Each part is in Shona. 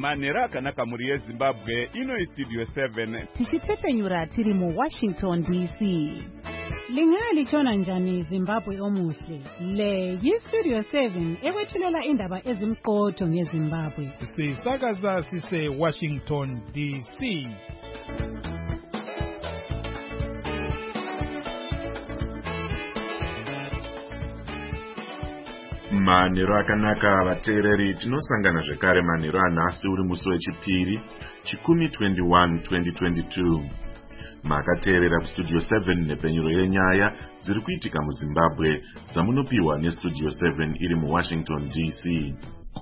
manhero akanaka muri yeZimbabwe. Ino Studio 7 tichitsepenyura tiri mu Washington DC. Lingalitshona njani Zimbabwe omuhle? Le yiStudio 7 ekwethulela indaba ezimqotho ngeZimbabwe. Sisakaza sise Washington DC. Manhero akanaka vateereri, tinosangana zvekare manhero anhasi uri musi wechipiri chikumi 21 2022. Makateerera kuStudio 7 nepenyuro yenyaya dziri kuitika muZimbabwe dzamunopiwa neStudio 7 iri muWashington DC.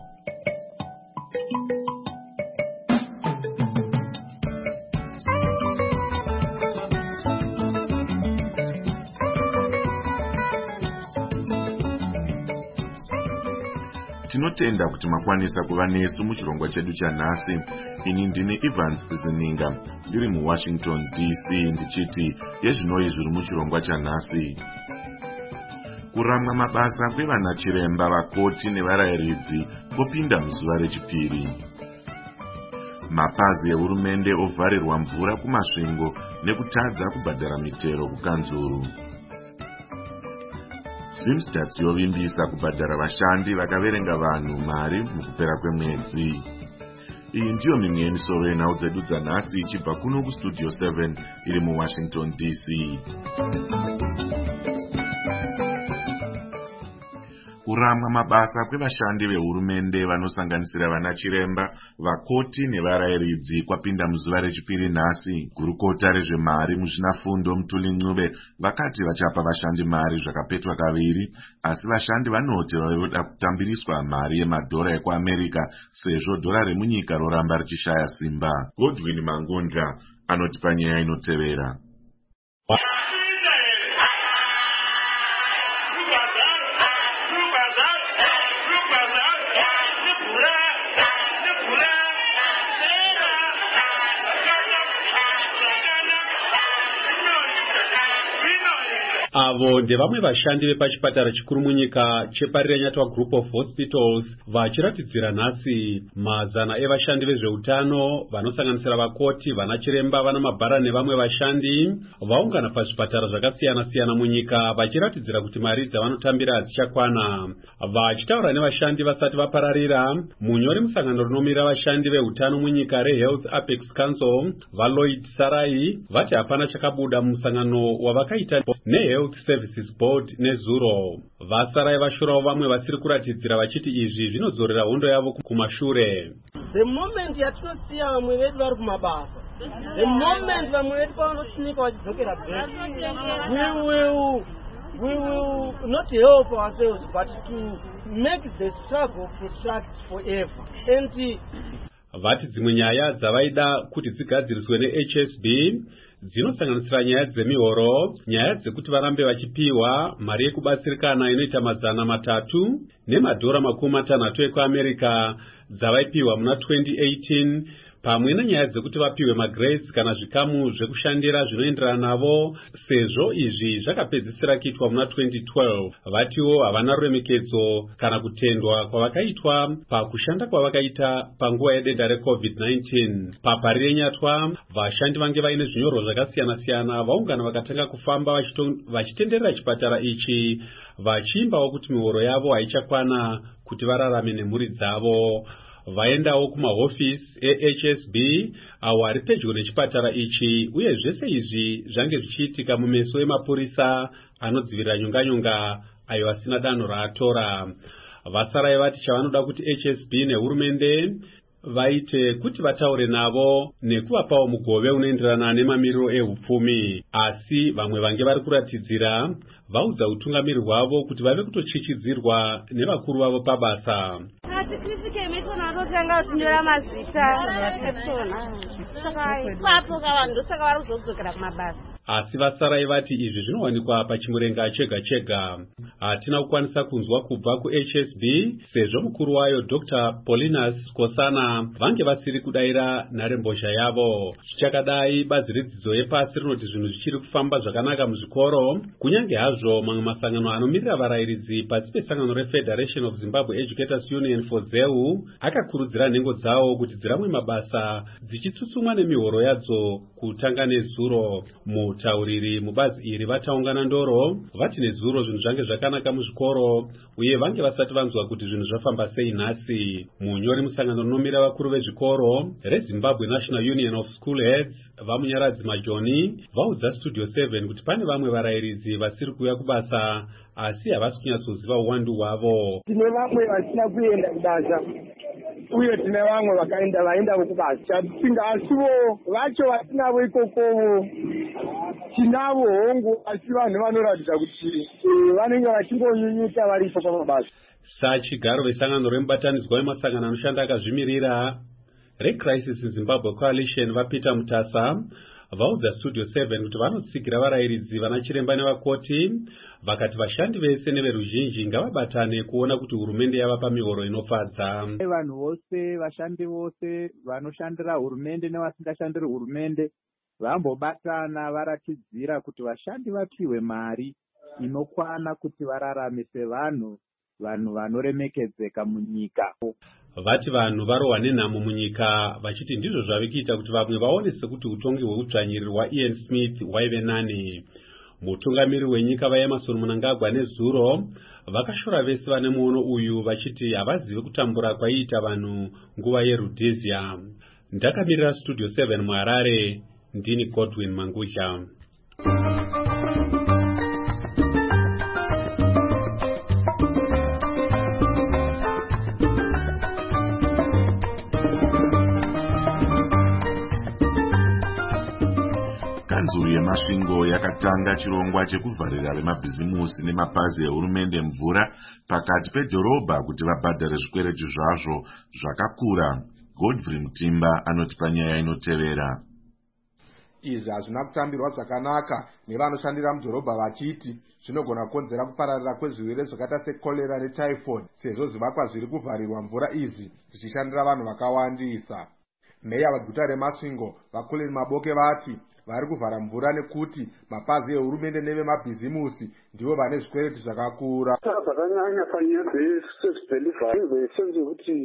Tinotenda kuti makwanisa kuva nesu muchirongwa chedu chanhasi. Ini ndini Evans Zininga ndiri muWashington DC ndichiti yezvinoi zviri muchirongwa chanhasi. Kuramwa mabasa kwevana chiremba, vakoti nevarayiridzi kopinda muzuva rechipiri. Mapazi ehurumende ovharirwa mvura kumasvingo nekutadza kubhadhara mitero kukanzuru. Swimstats yovimbisa kubhadhara vashandi vakaverenga vanhu mari mukupera kwemwedzi. Iyi ndiyo mimwe yemisoro yenhau dzedu dzanhasi ichibva kuno kuStudio 7 iri muWashington DC. Kuramwa mabasa kwevashandi vehurumende vanosanganisira vana chiremba, vakoti nevarayiridzi kwapinda muzuva rechipiri nhasi. Gurukota rezvemari muzvinafundo Mutuli Ncube vakati vachapa vashandi mari zvakapetwa kaviri, asi vashandi vanoti vanoda kutambiriswa mari yemadhora ekuAmerica sezvo dhora remunyika roramba richishaya simba. Godwin Mangondla anotipa nyaya inotevera. Avo ndevamwe vashandi vepachipatara chikuru munyika cheParirenyatwa Group of Hospitals vachiratidzira nhasi mazana evashandi vezveutano vanosanganisira vakoti, vana chiremba, vana mabhara nevamwe vashandi vaungana pazvipatara zvakasiyana-siyana munyika vachiratidzira kuti mari dzavanotambira hadzichakwana. Vachitaura nevashandi vasati vapararira, munyori musangano rinomira vashandi veutano munyika reHealth Apex Council vaLloyd Sarai vati hapana chakabuda musangano wavakaita neHealth Services Board nezuro. Vasarai vashurawo vamwe vasiri kuratidzira vachiti izvi zvinodzorera hondo yavo kumashure. The moment yatinosiya vamwe vedu vari kumabasa, the moment vamwe vedu pavanochinika vachidzokera back, we will not help ourselves but to make the struggle protract forever. Vati dzimwe nyaya dzavaida kuti dzigadziriswe neHSB dzinosanganisira nyaya dzemihoro, nyaya dzekuti varambe vachipiwa mari yekubatsirikana inoita $300 nemadhora $60 ekuAmerica dzavaipiwa muna 2018, pamwe nenyaya dzekuti vapiwe magrace kana zvikamu zvekushandira zvinoenderana navo sezvo izvi zvakapedzisira kuitwa muna 2012. Vatiwo havana ruremekedzo kana kutendwa kwavakaitwa pakushanda kwavakaita panguva yedenda reCovid-19. Paparirenyatwa vashandi vange vaine zvinyorwa zvakasiyana-siyana vaungana vakatanga kufamba vachitenderera chipatara ichi vachiimbawo kuti mihoro yavo haichakwana kuti vararame nemhuri dzavo. Vaendawo kumahofisi eHSB awo ari pedyo nechipatara ichi, uye zvese izvi zvange zvichiitika mumeso emapurisa anodzivirira nyonganyonga ayo asina danho raatora. Vasarai vati chavanoda kuti HSB nehurumende vaite kuti vataure navo nekuvapawo mugove unoenderana nemamiriro ehupfumi, asi vamwe vange vari kuratidzira vaudza utungamiri hwavo kuti vave kutochichidzirwa nevakuru vavo pabasa. Asi Vasarai vati izvi zvinowanikwa pachimurenga chega chega. hatina kukwanisa kunzwa kubva kuHSB sezvo mukuru wayo Dr. Paulinus Skosana vange vasiri kudayira nharembozha yavo. Zvichakadai bazi redzidzo yepasi rinoti zvinhu zvichiri kufamba zvakanaka muzvikoro, kunyange hazvo mamwe masangano anomirira varayiridzi pasi pesangano reFederation of Zimbabwe Educators Union for ZEU akakurudzira nhengo dzawo kuti dziramwe mabasa dzichitsutsumwa nemihoro yadzo kutanga nezuro. Mutauriri mubazi iri vataungana ndoro vati nezuro zvinhu zvange zvakanaka muzvikoro uye vange vasati vanzwa kuti zvinhu zvafamba sei nhasi. Munyori musangano rinomira vakuru vezvikoro reZimbabwe National Union of School Heads vamunyaradzi Majoni vaudza Studio 7 kuti pane vamwe varayiridzi vasiri kuuya kubasa asi havasi kunyatsoziva uwandu hwavo. Tine vamwe vasina kuenda kubasa uye tine vamwe vaenda kubasa. Chapinda asivo vacho vatinavo ikokovo tinavo hongu asi vanhu vanoratidza kuti vanenge vachingonyunyuta varipo pamabasa. Sachigaro vesangano remubatanidzwa wemasangano anoshanda akazvimirira reCrisis in Zimbabwe Coalition vaPeter Mutasa vaudza Studio 7 kuti vanotsigira varayiridzi vana chiremba nevakoti vakati vashandi vese neveruzhinji ngavabatane kuona kuti hurumende yavapa mihoro inofadza. Vanhu vose vashandi vose vanoshandira hurumende nevasingashandiri hurumende vambobatana varatidzira kuti vashandi vapiwe mari inokwana kuti vararame sevanhu vanoremekedzeka munyika. Vati vanhu varohwa nenhamo munyika vachiti ndizvo zvave kuita kuti vamwe vaonese kuti utongi hweudzvanyiriri hwaIan Smith hwaive nani. Mutungamiri wenyika vaEmmerson Mnangagwa nezuro vakashora vese vane muono uyu vachiti havazive kutambura kwaiita vanhu nguva yeRhodesia. Ndakamirira Studio 7 muHarare, ndini Godwin Mangudya. Kanzuru yemasvingo yakatanga chirongwa chekuvharira vemabhizimusi nemapazi ehurumende mvura pakati pedhorobha kuti vabhadhare zvikwereti zvazvo zvakakura. Godfrey Mutimba anoti panyaya inotevera. Izvi hazvina kutambirwa zvakanaka nevanoshandira mudhorobha vachiti zvinogona kukonzera kupararira kwezvirwere zvakaita sekolera netyphoid sezvo zvivakwa zviri kuvharirwa mvura izvi zvichishandira vanhu vakawandisa. Meya weguta reMasvingo vaKoleni Maboke vati vari kuvhara mvura nekuti mapazi ehurumende nevemabhizimusi ndivo vane zvikwereti zvakakura. Zvakanyanya panyaya dzezvibhelivhari kuti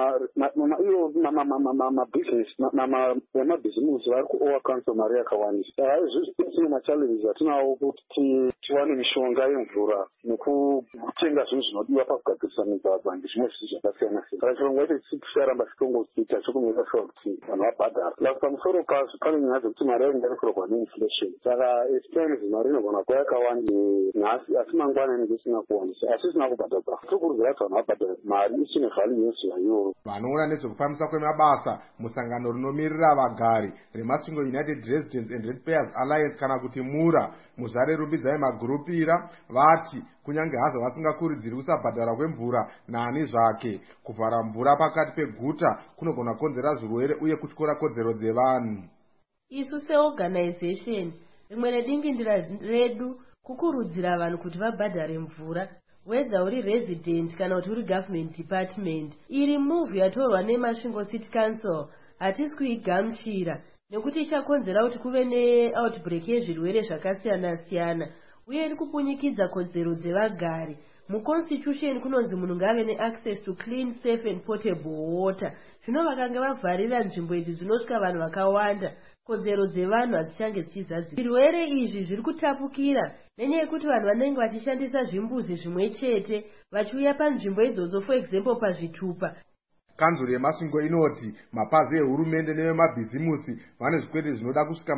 mabhizinesi nemabhizimusi vari kuowakanisa mari yakawandisa. Zvine machallenges atinawo kuti tiwane mishonga yemvura nekutenga zvinhu zvinodiwa pakugadzirisa migwagwa ndezvimwe zvinhu zvakasiyana siyana. Chirongwa ichi chicharamba chitongoita chokumira sure kuti vanhu vabhadhara. Pamusoro pazvo pane nyaya dzekuti mari yaingarekurwa neinflation. Saka etimes mari inogona kuva yakawanda nhasi asi mangwanani ndisina kuwanisa asi isina kubhadharwa. Tokurudzira kuti vanhu vabhadhare mari isine vhalue yezuva iroro. Vanoona nezvekufambisa kwemabasa musangano rinomirira vagari reMasvingo United Residents and Ratepayers Alliance kana kuti MURA muzare rumbidzai magurupira vati kunyange hazvo vasingakurudziri kusabhadhara kwemvura naani zvake, kuvhara mvura pakati peguta kunogona kukonzera zvirwere uye kutyora kodzero dzevanhu. Isu seorganization rimwe redingindira redu kukurudzira vanhu kuti vabhadhare mvura, whether uri resident kana kuti uri government department. Iri move yatorwa neMasvingo City Council hatisi kuigamuchira nekuti ichakonzera kuti kuve neoutbreak yezvirwere zvakasiyana siyana uye iri kupunyikidza kodzero dzevagari. Muconstitution kunonzi munhu ngave neaccess to clean, safe and portable water. Zvino vakanga vavharira nzvimbo idzi dzinosvika vanhu vakawanda, kodzero dzevanhu hadzichange dzichizadziswa. Zvirwere izvi zviri kutapukira nenyaya yekuti vanhu vanenge vachishandisa zvimbuzi zvimwe chete vachiuya panzvimbo idzodzo, for example pazvitupa. Kanzuru yeMasvingo inoti mapazi ehurumende nevemabhizimusi vane zvikwereti zvinoda kusvika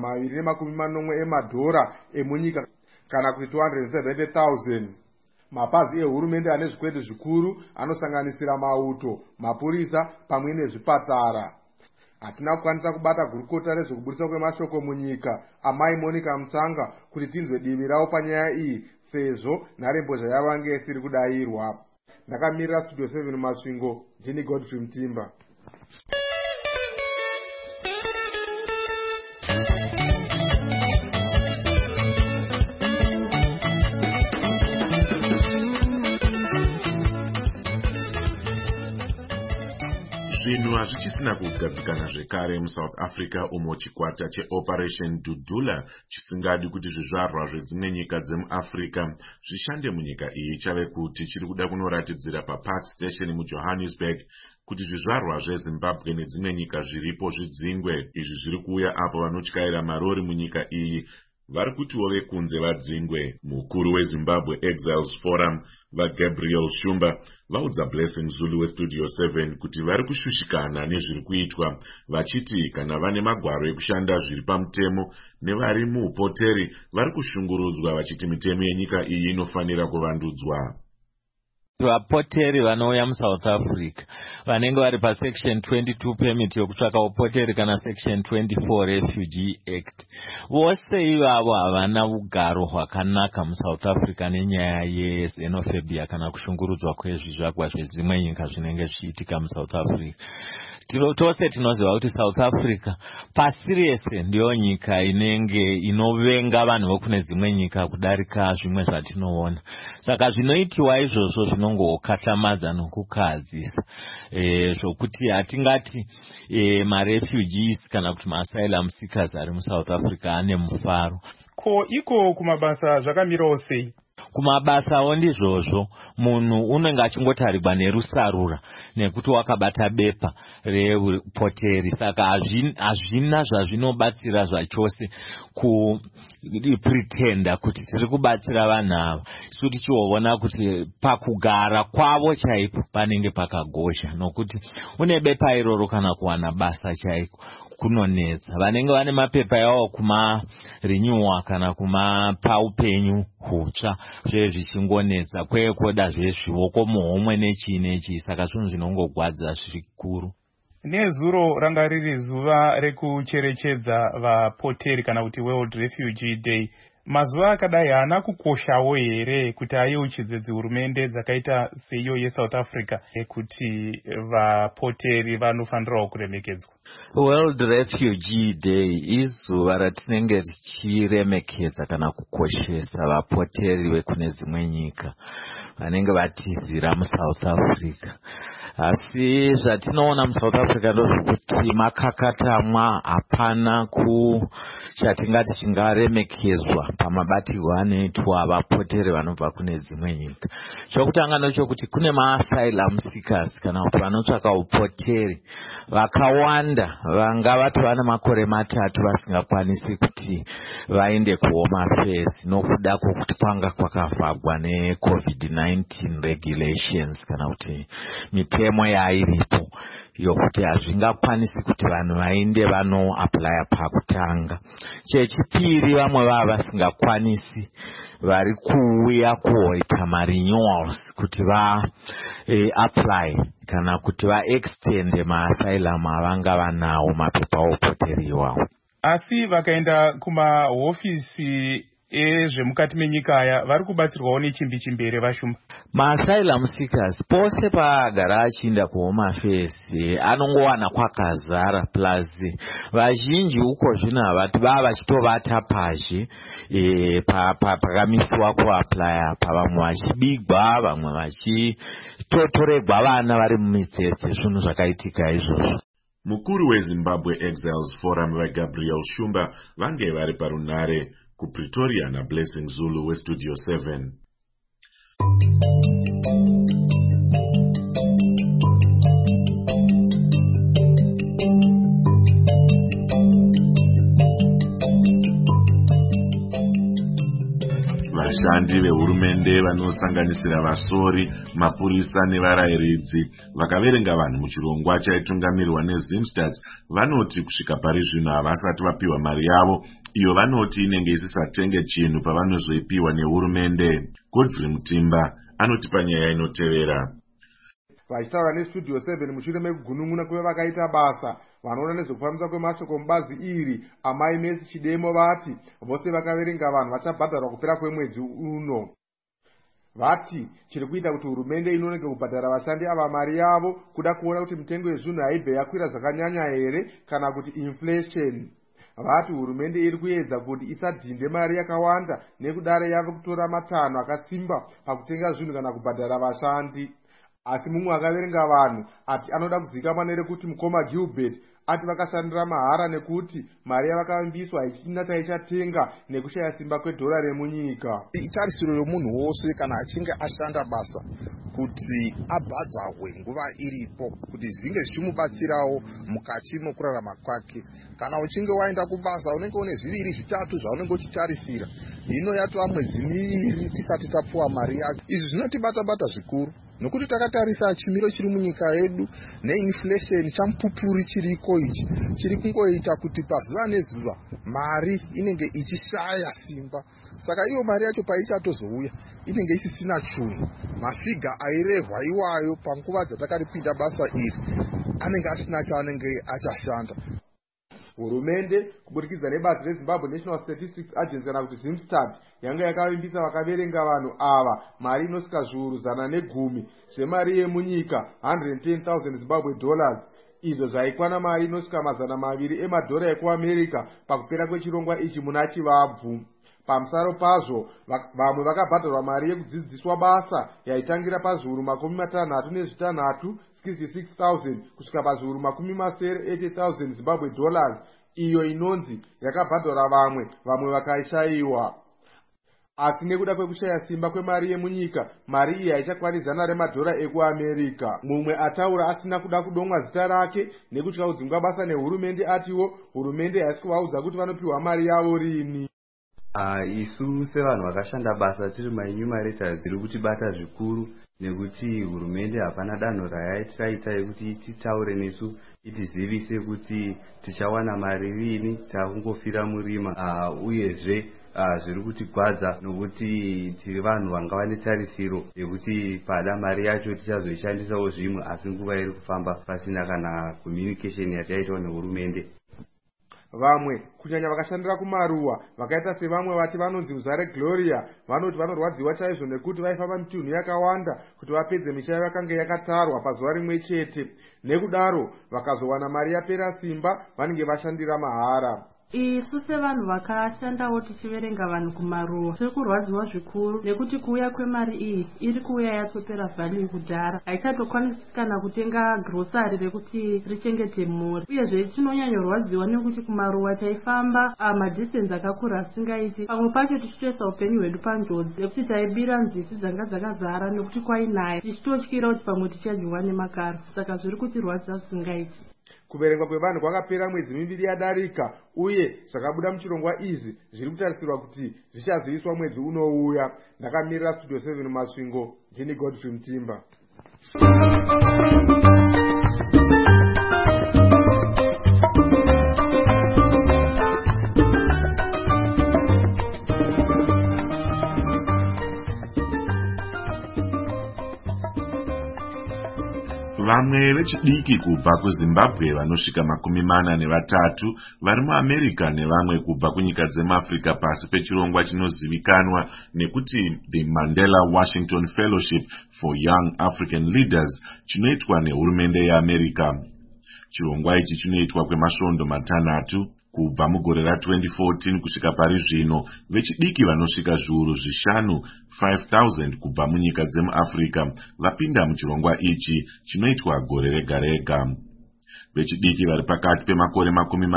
$240 emadhora emunyika kana kuti 270,000. Mapazi ehurumende ane zvikwereti zvikuru anosanganisira mauto, mapurisa pamwe nezvipatara. Hatina kukwanisa kubata gurukota rezvekuburiswa kwemashoko munyika amai Monica Mutsanga kuti tinzwe divi ravo panyaya iyi sezvo nharembozha yavange isiri kudayirwa. Ndakamirira Studio 7 Masvingo, ndini Godfrey Mutimba. zvinhu hazvichisina kugadzikana zvekare muSouth Africa umo chikwata cheOperation Dudula chisingadi kuti zvizvarwa zvedzimwe nyika dzemuAfrica zvishande munyika iyi chave kuti chiri kuda kunoratidzira paPark Station muJohannesburg kuti zvizvarwa zveZimbabwe nedzimwe nyika zviripo zvidzingwe. Izvi zviri kuuya apo vanotyaira marori munyika iyi vari kutiwo vekunze vadzingwe. Mukuru weZimbabwe Exiles Forum vaGabriel Shumba vaudza Blessing Zulu weStudio 7 kuti vari kushushikana nezviri kuitwa, vachiti kana vane magwaro ekushanda zviri pamutemo nevari muupoteri vari kushungurudzwa, vachiti mitemo yenyika iyi inofanira kuvandudzwa. Vapoteri vanouya muSouth Africa vanenge vari paSection 22 permit yokutsvaka upoteri kana Section 24 Refugee Act, vose ivavo havana ugaro hwakanaka muSouth Africa nenyaya yexenophobia kana kushungurudzwa kwezvizvakwa zvezimwe nyika zvinenge zvichiitika muSouth Africa. Tose tinoziva kuti South Africa pasi rese ndiyo nyika inenge inovenga vanhu vokune dzimwe nyika kudarika zvimwe zvatinoona. Saka zvinoitiwa izvozvo zvinongokatlamadza nokukadzisa zvokuti hatingati marefugees kana kuti maasylum seekers ari muSouth Africa ane mufaro. Ko iko kumabasa zvakamirawo sei? Kumabasawo ndizvozvo munhu unenge achingotarigwa nerusarura nekuti wakabata bepa repoteri. Saka hazvina zvazvinobatsira zvachose kupretenda kuti tiri kubatsira vanhu ava. Isu tichiona kuti pakugara kwavo chaipo panenge pakagozha, nokuti une bepa iroro kana kuwana basa chaiko kunonetsa. Vanenge vane mapepa yavo kumarenewa kana kumapa upenyu hutsva zvezvichingonetsa kwekoda zvezvivoko muhomwe nechii nechii. Saka zvinhu zvinongogwadza zvikuru. Nezuro ranga riri zuva rekucherechedza vapoteri kana kuti World Refugee Day, mazuva akadai haana kukoshawo here kuti ayeuchidze dzihurumende dzakaita seiyo yeSouth Africa kuti vapoteri vanofanirawo kuremekedzwa? World Refugee Day izuva ratinenge tichiremekedza kana kukoshesa vapoteri vekune dzimwe nyika vanenge vatizira muSouth Africa. Asi zvatinoona muSouth Africa ndozvokuti makakatamwa, hapana chatingati chingaremekedzwa pamabatirwo anoitwa vapoteri vanobva kune dzimwe nyika. Chokutanga ndechokuti kune maasylum seekers kana kuti vanotsvaka upoteri vakawanda vanga vatova nemakore 3 vasingakwanisi kuti vaende kuHome Affairs nokuda kwokuti kwanga kwakavhagwa neCovid-19 regulations kana kuti mitemo yairipo yokuti hazvingakwanisi kuti vanhu vaende vanoaplya pakutanga. Chechipiri, vamwe vava vasingakwanisi vari kuuya kuita marenewals kuti va-apply kana kuti va-extend maasylum avanga vanawo mapepa opoteri iwawo. Asi vakaenda kumahofisi ezvemukati menyika aya vari kubatsirwawo nechimbi chimbere vashuma. Maasylum seekers pose paagara achiinda kuHome Affairs anongowana kwakazara, plus vazhinji uko zvino havati vava vachitovata pazhe pakamisiwa kuaplya pa, vamwe vachibigwa, vamwe vachitotoregwa vana vari mumitsetse. Zvinhu zvakaitika izvozvo. Mukuru weZimbabwe Exiles Forum vaGabriel Shumba vange vari parunare kuPretoria naBlessing Zulu weStudio 7. Vashandi vehurumende vanosanganisira vasori, mapurisa nevarayiridzi vakaverenga vanhu muchirongwa chaitungamirwa neZimstats vanoti kusvika pari zvino havasati vapiwa mari yavo, iyo vanoti inenge isisatenge chinhu pavanozoipiwa nehurumende. Godfrey Mutimba anoti panyaya inotevera. Vachitaura neStudio 7 mushure mekugunun'una kuve vakaita basa vanoona nezvekufambisa kwemashoko mubazi iri, Amai Mercy Chidemo vati vose vakaverenga vanhu vachabhadharwa kupera kwemwedzi uno. Vati chiri kuita kuti hurumende inonenge kubhadhara vashandi ava mari yavo kuda kuona kuti mitengo yezvinhu haibve yakwira zvakanyanya here kana kuti inflation. Vati hurumende iri kuedza kuti isadhinde mari yakawanda nekudare yave kutora matanho akasimba pakutenga zvinhu kana kubhadhara vashandi. asi mumwe akaverenga vanhu ati anoda kuzikamwa nerekuti mukoma Gilbert ati vakashandira mahara nekuti mari yavakavambiswa haichina taichatenga nekushaya simba kwedhora remunyika. Itarisiro yomunhu wose kana achinge ashanda basa kuti abhadzahwe nguva iripo kuti zvinge zvichimubatsirawo mukati mokurarama kwake. Kana uchinge waenda kubasa unenge une zviviri zvitatu zvaunenge uchitarisira, hino yatova mwedzi miviri tisati tapuwa mari yacho. Izvi zvinotibata zvikuru nokuti takatarisa chimiro chiri munyika yedu neinflation chamupupuri chiriko ichi chiri kungoita kuti pazuva nezuva mari inenge ichishaya simba. Saka iyo mari yacho paichazouya inenge isisina chinhu. Mafiga airehwa iwayo panguva dzatakaripinda basa iri anenge asina chaanenge achashanda. Hurumende kuburikidza nebazi reZimbabwe National Statistics Agency kana kuti ZimStat yanga yakavimbisa vakaverenga vanhu ava mari inosvika zviuru 110 zvemari yemunyika $110,000 Zimbabwe dollars. Izvo zvaikwana mari inosvika $200 emadhora ekuAmerica pakupera kwechirongwa ichi muna Chivabvu. Pamusaro pazvo vamwe vakabhadharwa mari yekudzidziswa basa yaitangira pazviuru 66 $66,000 kusvika pazviuru 80,000 Zimbabwe dollars, iyo inonzi yakabhadhara vamwe vakaishayiwa. Asi nekuda kwekushaya simba kwemari yemunyika, mari iyi haichakwanizana remadhora ekuAmerica. Mumwe ataura asina kuda kudomwa zita rake nekutya kudzingwa basa nehurumende atiwo hurumende haisi kuvaudza kuti vanopiwa mari yavo rini. Isu sevanhu vakashanda basa tiri mainyumaretors ziri kutibata zvikuru nekuti hurumende hapana danho rayaitaita yekuti titaure nesu itizivise kuti tichawana mari rini, takungofira murima. Uyezve zviri kutigwadza nokuti tiri vanhu vangava netarisiro yekuti pada mari yacho tichazoishandisawo zvimwe, asi nguva iri kufamba pasina kana communication yataitawo nehurumende. Vamwe kunyanya vakashandira kumaruwa vakaita sevamwe vati vanonzi Uzare Gloria vanoti vanorwadziwa chaizvo nekuti vaifamba mitunhu yakawanda kuti vapedze mishayo yakanga yakatarwa pazuva rimwe chete. Nekudaro vakazowana mari yapera simba vanenge vashandira mahara. Isu sevanhu vakashandawo tichiverenga vanhu kumaruwa tiri kurwadziwa zvikuru nekuti kuuya kwemari iyi iri kuuya yatopera value kudhara, haichatokwanisi kana kutenga grocery rekuti richengete mhuri. Uyezve tinonyanyorwadziwa nekuti kumaruwa taifamba madistance akakura asingaiti, pamwe pacho tichitoisa upenyu hwedu panjodzi nekuti taibira nzizi dzanga dzakazara nekuti kwainaya, tichitotyira kuti pamwe tichadyiwa nemakara. Saka zviri kutirwadzisa zvisingaiti. Kuverengwa kwevanhu kwakapera mwedzi miviri yadarika uye zvakabuda muchirongwa izi zviri kutarisirwa kuti zvichaziviswa mwedzi unouya. Ndakamirira Studio 7 Masvingo, ndini Godfrey Mtimba. Vamwe vechidiki kubva kuZimbabwe vanosvika 43 vari muAmerica nevamwe kubva kunyika dzemuAfrica pasi pechirongwa chinozivikanwa nekuti The Mandela Washington Fellowship for Young African Leaders chinoitwa nehurumende yeAmerica. Chirongwa ichi chinoitwa kwemasvondo 3 kubva mugore ra2014 kusvika pari zvino. Vechidiki vanosvika zviuru 5,000 kubva munyika dzemuAfrica vapinda muchirongwa ichi chinoitwa gore rega rega. Vechidiki vari pakati pemakore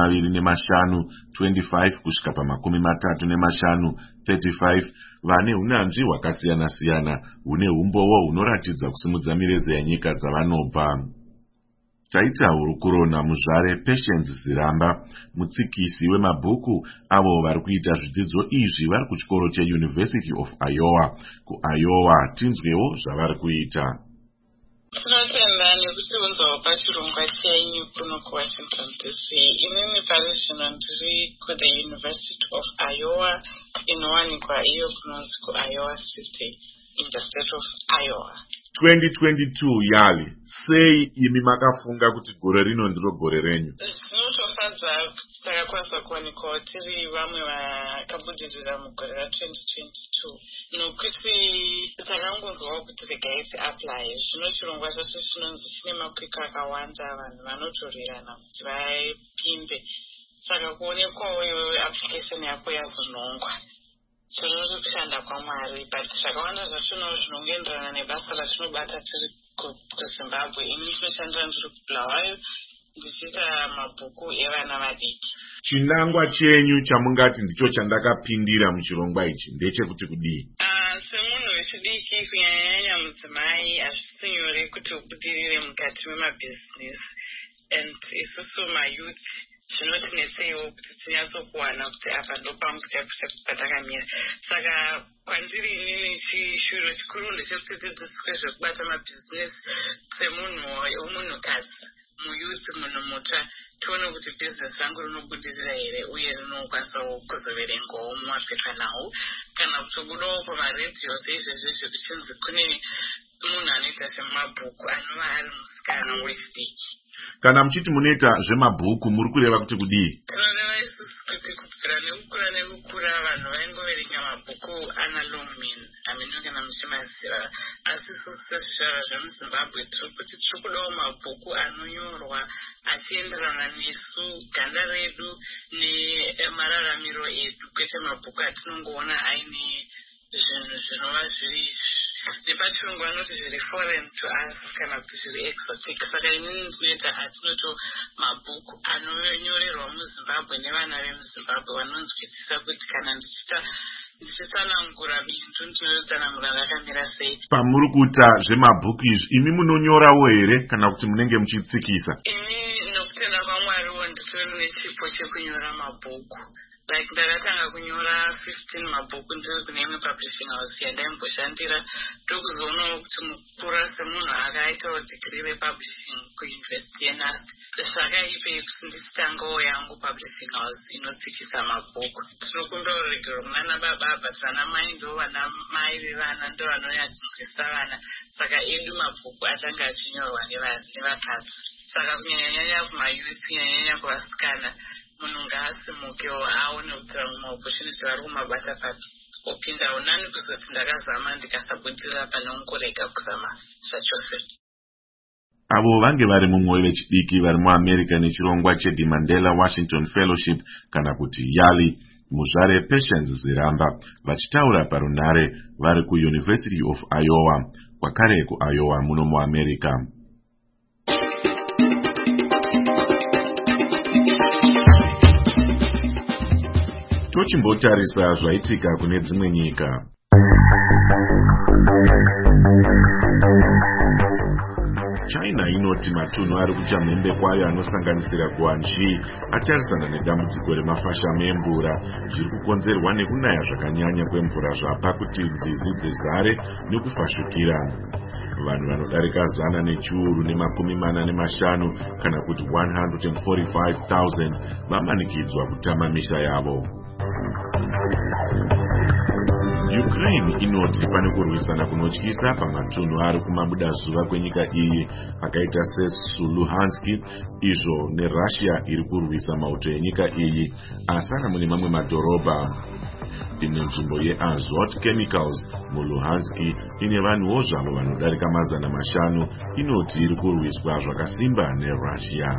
25 25 kusvika pa35 35 vane hunyanzvi hwakasiyana siyana hune umbowo hunoratidza kusimudza mireza yenyika dzavanobva. Taita hurukurona muzvare Patience Ziramba, mutsikisi wemabhuku avo vari kuita zvidzidzo izvi vari kuchikoro cheUniversity of Iowa. KuIowa tinzwewo zvavari kuita. Tinotenda nekuti unzwawo pachirongwa chenyu kuno kuWashington DC. Inini pari zvino ndiri kuThe University of Iowa inowanikwa iyo kunonzi kuIowa City in the state of Iowa. 2022 yali sei imi makafunga kuti gore rino ndiro gore renyu? Zvinotofadza kuti takakwanisa kuwanikwa tiri vamwe vakabudirira mugore ra2022 nokuti takangonzwawo kuti regai tiapply. Zvino chirongwa chacho chinonzi chine makwikwi akawanda, vanhu vanotorerana kuti vapinde. Saka kuonekwawo iwewe application yako yazonongwa zviri kushanda kwaMwari, but zvakawanda zvacho zvinongoenderana nebasa ratinobata tiri kuZimbabwe. Ini ndinoshandira ndiri kuBulawayo ndichiita mabhuku evana vadiki. Chinangwa chenyu chamungati ndicho chandakapindira muchirongwa ichi ndechekuti kudii? Semunhu wechidiki kunyanya mudzimai hazvisi nyore kuti ubudirire mukati memabhizinesi, and isusu mayouth zvinotinetsewo kuti tinyatsokuwana kuti apa ndopangu tichapusha patakamira. Saka kwandiri inini chishuro chikuru ndechekuti tidzidziswe zvekubata mabhizinesi semunhukadzi, muyouth, munhu mutsva, tione kuti bhizinesi rangu rinobudirira here uye rinokwanisawo kuzoverengawo mumapepanhau kana kutobudawo pamaredhiyo seizvezvi zvekuchinzi kune munhu anoita zvemabhuku anova ari musikana wechidiki. Kana muchiti munoita zvemabhuku muri kureva kuti kudii? Tinoreva isusu kuti kubvira nekukura vanhu vaingoverenga mabhuku ana longman, hameno kana muchimaziva, asi isusu sezvizvarwa zvemuZimbabwe tiri kuti tiri kudawo mabhuku anonyorwa achienderana nesu, ganda redu nemararamiro edu, kwete mabhuku atinongoona aine zvinhu zvinova zviri nepachirungu vanoti zviri foreign to us kana kuti zviri exotic. Saka inini ndinoita atinoto mabhuku anonyorerwa muZimbabwe nevana vemuZimbabwe vanonzwisisa kuti kana ndichitsanangura bindu ndinotsanangura rakamira sei. Pamuri kuita zvemabhuku izvi imi munonyorawo here kana kuti munenge muchitsikisa? Ini nokutenda kwaMwariwo nditori nechipo chekunyora mabhuku. Like ndakatanga kunyora 15 mabhuku ndiri kune imwe publishing house yandaimboshandira, ndokuzoonawo kuti mukura semunhu akaitawo degree republishing kuuniversity yeNAST zvakaipei kuti ndisitangawo yangu publishing house inotsikisa mabhuku. Tinokumbawo regero munana baba but vana mai ndo vana mai vevana ndo vanonyatsinzwisa vana, saka edu mabhuku atanga achinyorwa nevakadzi. Saka kunyanyanya kumayouth, kunyanyanya kuvasikana, munhu ngaasimukewo aone kuti vamwe maopportunity vari kumabata papi opindawo. Nani kuzoti ndakazama ndikasabudirira pane ungorega kuzama zvachose. Avo vange vari mumwoyo vechidiki vari muAmerica nechirongwa cheThe Mandela Washington Fellowship kana kuti YALI, muzvare Patience Ziramba vachitaura parunare vari kuUniversity of Iowa, kwakare kuIowa muno muAmerica. Tochimbotarisa zvaitika kune dzimwe nyika. China inoti matunhu ari kuchamhembe kwayo anosanganisira Guangxi atarisana nedambudziko remafashamo emvura zviri kukonzerwa nekunaya zvakanyanya kwemvura zvapa kuti nzizi dzizare nekufashukira. Vanhu vanodarika 145 kana kuti 145,000 vamanikidzwa kutama misha yavo. Ukraine inoti pane kurwisana kunotyisa pamatunhu ari kumabudazuva kwenyika iyi akaita seLuhansk, izvo neRussia iri kurwisa mauto enyika iyi, asara mune mamwe madhorobha. Imwe nzvimbo yeAzot Chemicals muLuhansk ine vanhuwo zvavo vanodarika 500 inoti iri kurwiswa zvakasimba neRussia.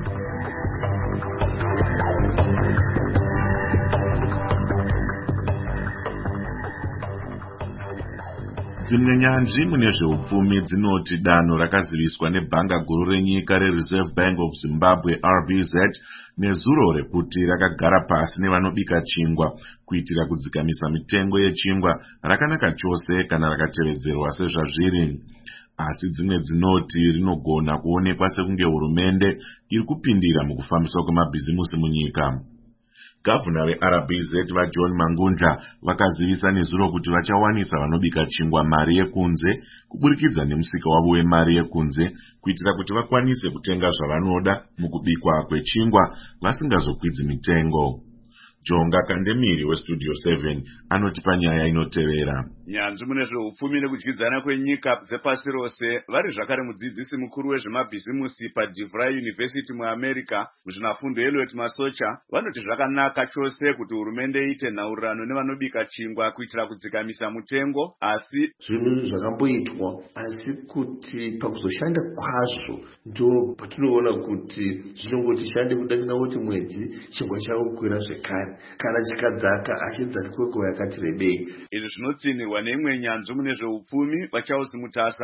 Dzimwe nyanzvi mune zveupfumi dzinoti danho rakaziviswa nebhanga guru renyika reReserve Bank of Zimbabwe RBZ nezuro rekuti rakagara pasi nevanobika chingwa kuitira kudzikamisa mitengo yechingwa rakanaka chose kana rakatevedzerwa sezvazviri. Asi dzimwe dzinoti rinogona kuonekwa sekunge hurumende iri kupindira mukufambiswa kwemabhizimusi munyika. Gavhuna veRBZ vaJohn Mangundla vakazivisa nezuro kuti vachawanisa vanobika chingwa mari yekunze kuburikidza nemusika wavo wemari yekunze kuitira kuti vakwanise kutenga zvavanoda mukubikwa kwechingwa vasingazokwidzi mitengo. Jonga Kandemiri weStudio 7 anoti panyaya inotevera. Nyanzvi mune zveupfumi nekudyidzana kwenyika dzepasi rose vari zvakare mudzidzisi mukuru wezvemabhizimusi paDeVry University muAmerica muzvinafundo Elliot Masocha vanoti zvakanaka chose kuti hurumende iite nhaurirano nevanobika chingwa kuitira kudzikamisa mutengo, asi zvinhu zvakamboitwa asi kuti pakuzoshanda kwazvo ndo patinoona kuti zvinongotishande kuda kuti mwedzi chingwa chakukwira zvekare kana chikadzaka achidzaka kwekwenguva yakati rebei. Izvi zvinotsinirwa neimwe nyanzvi mune zveupfumi vaCharles Mutasa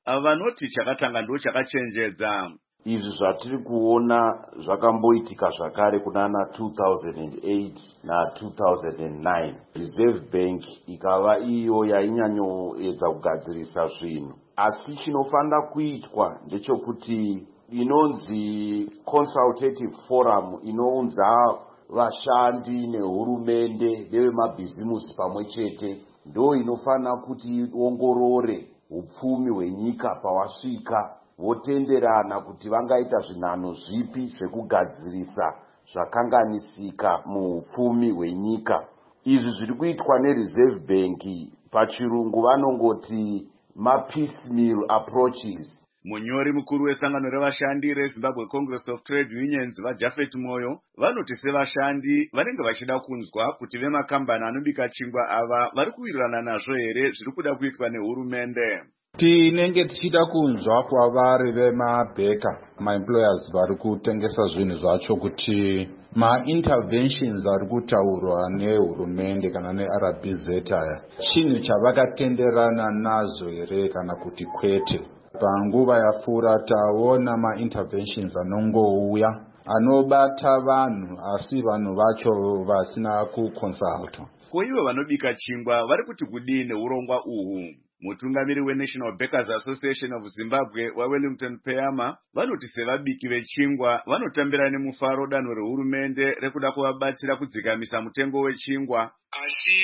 ava vanoti chakatanga ndo chakachenjedza. Izvi zvatiri kuona zvakamboitika zvakare kunana 2008 na 2009. Reserve Bank ikava iyo yainyanyoedza kugadzirisa zvinhu, asi chinofanira kuitwa ndechekuti inonzi consultative forum inounza vashandi nehurumende nevemabhizimusi pamwe chete ndo inofanira kuti iongorore upfumi hwenyika pawasvika, votenderana kuti vangaita zvinhanho zvipi zvekugadzirisa zvakanganisika muupfumi hwenyika. Izvi zviri kuitwa neReserve Bank pachirungu vanongoti mapiecemeal approaches. Munyori mukuru wesangano revashandi reZimbabwe Congress of Trade Unions vaJafet Moyo vanoti sevashandi vanenge vachida kunzwa kuti vemakambani anobika chingwa ava vari kuwirirana nazvo here zviri kuda kuitwa nehurumende. Tinenge tichida kunzwa kwavari vemabheka maemployers vari kutengesa zvinhu zvacho kuti ma-interventions ari kutaurwa nehurumende kana neRBZ aya chinhu chavakatenderana nazo here kana kuti kwete. Panguva yapfuura taona ma-interventions anongouya anobata vanhu asi vanhu vacho vasina kuconsulta. Koivo vanobika chingwa vari kuti kudii neurongwa uhu? Mutungamiri weNational Bakers Association of Zimbabwe waWellington Peyama vanoti sevabiki vechingwa vanotambira nemufaro danho rehurumende rekuda kuvabatsira kudzikamisa mutengo wechingwa. Asi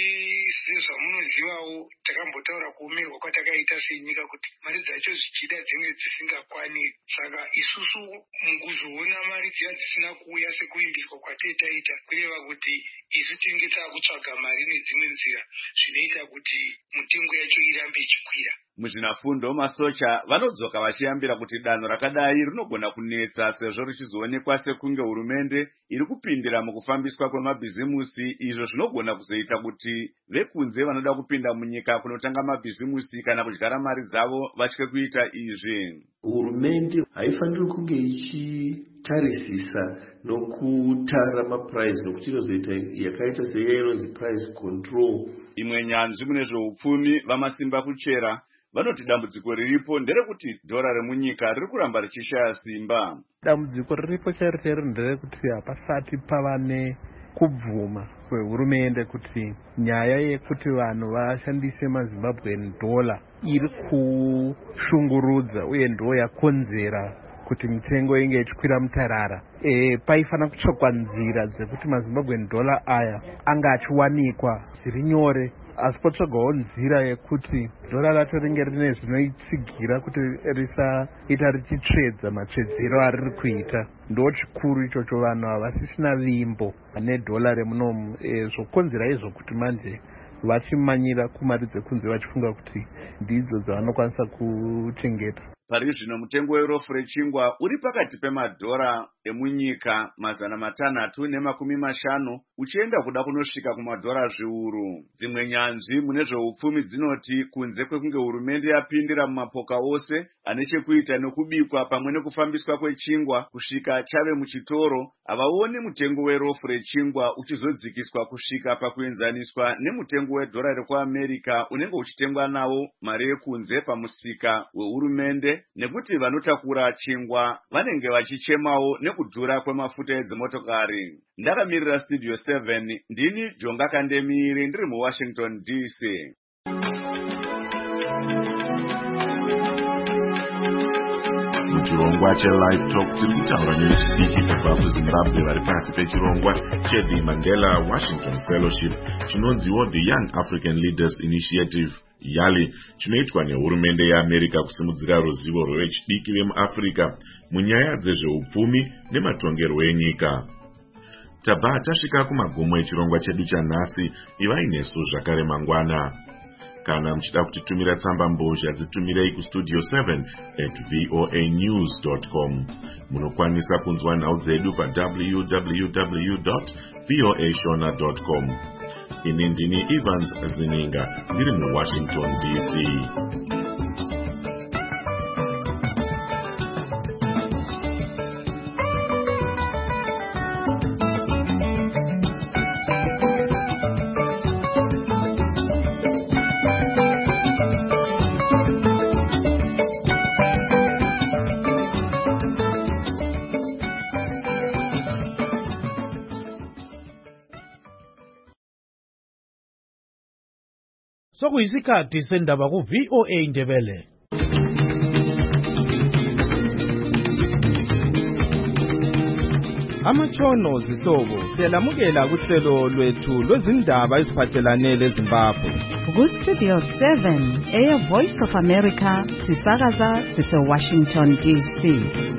sezvamunozivawo takambotaura kuumirwa kwatakaita senyika kuti mari dzacho zvichida dzimwe dzisingakwani. Saka isusu mukuzoona mari dziya dzisina kuuya sekuimbiswa kwatetaita kureva kuti isu tinenge taakutsvaga mari nedzimwe nzira zvinoita kuti mutengo yacho irambe ichikwira. Muzvinafundo masocha vanodzoka vachiyambira kuti danho rakadai rinogona kunetsa sezvo richizoonekwa sekunge hurumende iri kupindira mukufambiswa kwemabhizimusi, izvo zvinogona kuzoita kuti vekunze vanoda kupinda munyika kunotanga mabhizimusi kana kudyara mari dzavo vatye kuita izvi. Hurumende haifaniri kunge ichitarisisa nokutara maprice nokuti inozoita yakaita seinonzi price control. Imwe nyanzvi mune zveupfumi vamasimba kuchera vanoti dambudziko riripo nderekuti dhora remunyika riri kuramba richishaya simba. Dambudziko riripo chairi nderekuti hapasati pava nekubvuma kwehurumende kuti nyaya yekuti vanhu vashandise maZimbabwean dollar iri kushungurudza uye ndo yakonzera kuti mitengo inge ichikwira mutarara. Paifanira kutsvakwa nzira dzekuti maZimbabwean dollar aya anga achiwanikwa zviri nyore, asi potsvagwawo nzira yekuti dhora racho ringe rine zvinoitsigira kuti risaita richitsvedza matsvedzero ariri kuita. Ndo chikuru ichocho, vanhu havasisina vimbo nedhora remunomu, zvokonzera izvo kuti manje vachimanyira kumari dzekunze vachifunga kuti ndidzo dzavanokwanisa kuchengeta. Pari zvino mutengo werofu rechingwa uri pakati pemadhora emunyika 350 uchienda kuda kunosvika kumadhora zviuru. Dzimwe nyanzvi mune zveupfumi dzinoti kunze kwekunge hurumende yapindira mumapoka ose ane chekuita nekubikwa pamwe nekufambiswa kwechingwa kusvika chave muchitoro, havaoni mutengo werofu rechingwa uchizodzikiswa kusvika pakuenzaniswa nemutengo wedhora rekuAmerica unenge uchitengwa nawo mari yekunze pamusika wehurumende, nekuti vanotakura chingwa vanenge vachichemawo nekudhura kwemafuta edzimotokari. Ndakamirira Studio 7, ndini Jonga Kandemiri ndiri muWashington DC. Muchirongwa cheLive Talk tiri kutaura nevechidiki kubva kuZimbabwe vari pasi pechirongwa cheThe Mandela Washington Fellowship chinonziwo The Young African Leaders Initiative YALI, chinoitwa nehurumende yeAmerica kusimudzira ruzivo rwevechidiki vemuAfrica munyaya dzezveupfumi nematongerwo enyika. Tabva tasvika kumagumo echirongwa chedu chanhasi. Ivai nesu zvakare mangwana. Kana muchida kutitumira tsamba mbozha dzitumirei kustudio 7@voanews.com. Munokwanisa kunzwa nhau dzedu pa www.voashona.com. Ini ndini Evans Zininga ndiri muWashington DC. Sokuyisikhathi sendaba ku VOA Indebele. Amatshono zihlobo siyalamukela kuhlelo lwethu lwezindaba eziphathelane leZimbabwe. Ku-Studio 7 Voice of America sisakaza sise-Washington DC.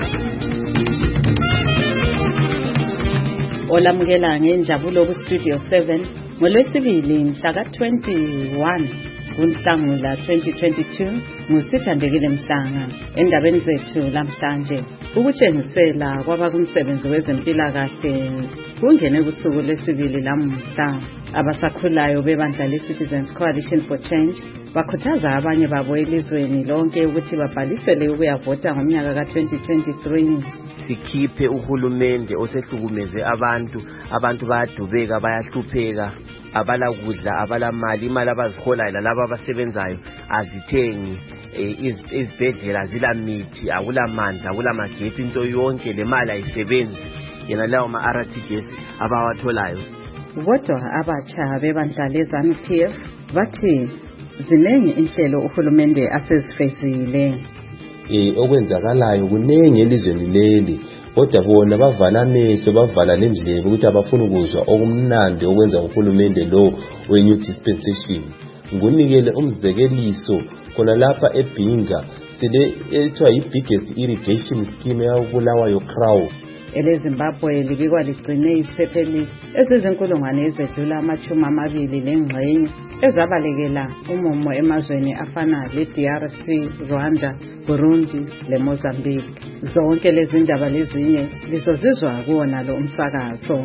Olamukela ngenjabulo ku-Studio 7 ngoLwesibili mhla ka-21 kuNhlangula 2022 ngusithandekile Mhlanga. Endabeni zethu lamhlanje ukutshengisela kwabakumsebenzi wezempilakahle kungene kusuku lwesibili lamuhla. Abasakhulayo bebandla le-Citizens Coalition for Change bakhuthaza abanye babo elizweni lonke ukuthi babhalisele ukuyavota ngomnyaka ka-2023. Sikhiphe uhulumende osehlukumeze abantu bayadubeka bayahlupheka, abala kudla, abala mali, imali abaziholayo lalabo abasebenzayo azithengi, izibhedlela zila mithi, akulamandla, akulamagetsi, into yonke le mali ayisebenzi yena lawo ma-RTGS abawatholayo. Kodwa abatsha bebandla le-ZANU-PF bathi ziningi inhlelo uhulumende asezifezile. Okwenzakalayo kuningi elizweni leli, kodwa bona bavala amehlo, bavala nendlebe ukuthi abafuna ukuzwa okumnandi okwenza uhulumende lo we-new dispensation. Ngunikele umzekeliso khona lapha eBhinga sile ethiwa yi-biggest irrigation scheme eyabulawayo Crow. EleZimbabwe libikwa ligcine isiphepheli ezizinkulungwane ezedlula 20 ezabalekela umumo emazweni afana le-DRC, Rwanda, Burundi le-Mozambique. Zonke lezi ndaba lezinye lizozizwa kuwona lo umsakazo.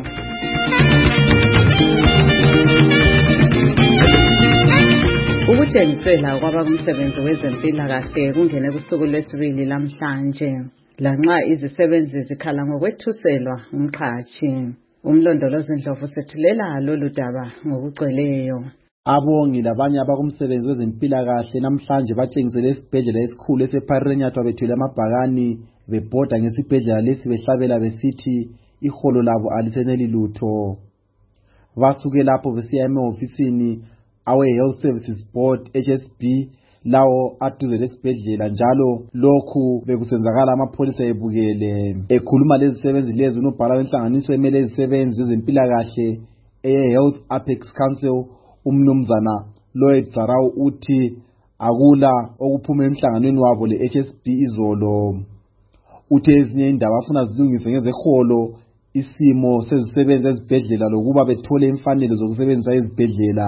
Ukutshengisela kwabakumsebenzi wezempilakahle kungene kusuku lwesibili lamhlanje. Lanxa izisebenzi zikhala ngokwethuselwa umqhashi. Umlondolozi Ndlovu sethulela lolu daba ngokugcweleyo. Abongi labanye abakumsebenzi wezempilakahle namhlanje batshengisele esibhedlela esikhulu esePharirenyatha bethwele amabhakani bebhoda ngesibhedlela lesi behlabela besithi iholo labo aliseneli lutho. Basuke lapho besiya emahofisini awe-Health Services Board HSB lawo aduze lesibhedlela, njalo lokhu bekusenzakala amapholisa ebukele. Ekhuluma lezi sebenzi lezi unobhala wenhlanganiso emele izisebenzi zempilakahle Health Apex Council umnumzana Lloyd Zarau uthi akula okuphuma emhlanganweni wabo le-HSB izolo. Uthe ezinye indaba afuna zilungiswe ngezeholo, isimo sezisebenzi ezibhedlela lokuba bethole imfanelo zokusebenzisa izibhedlela.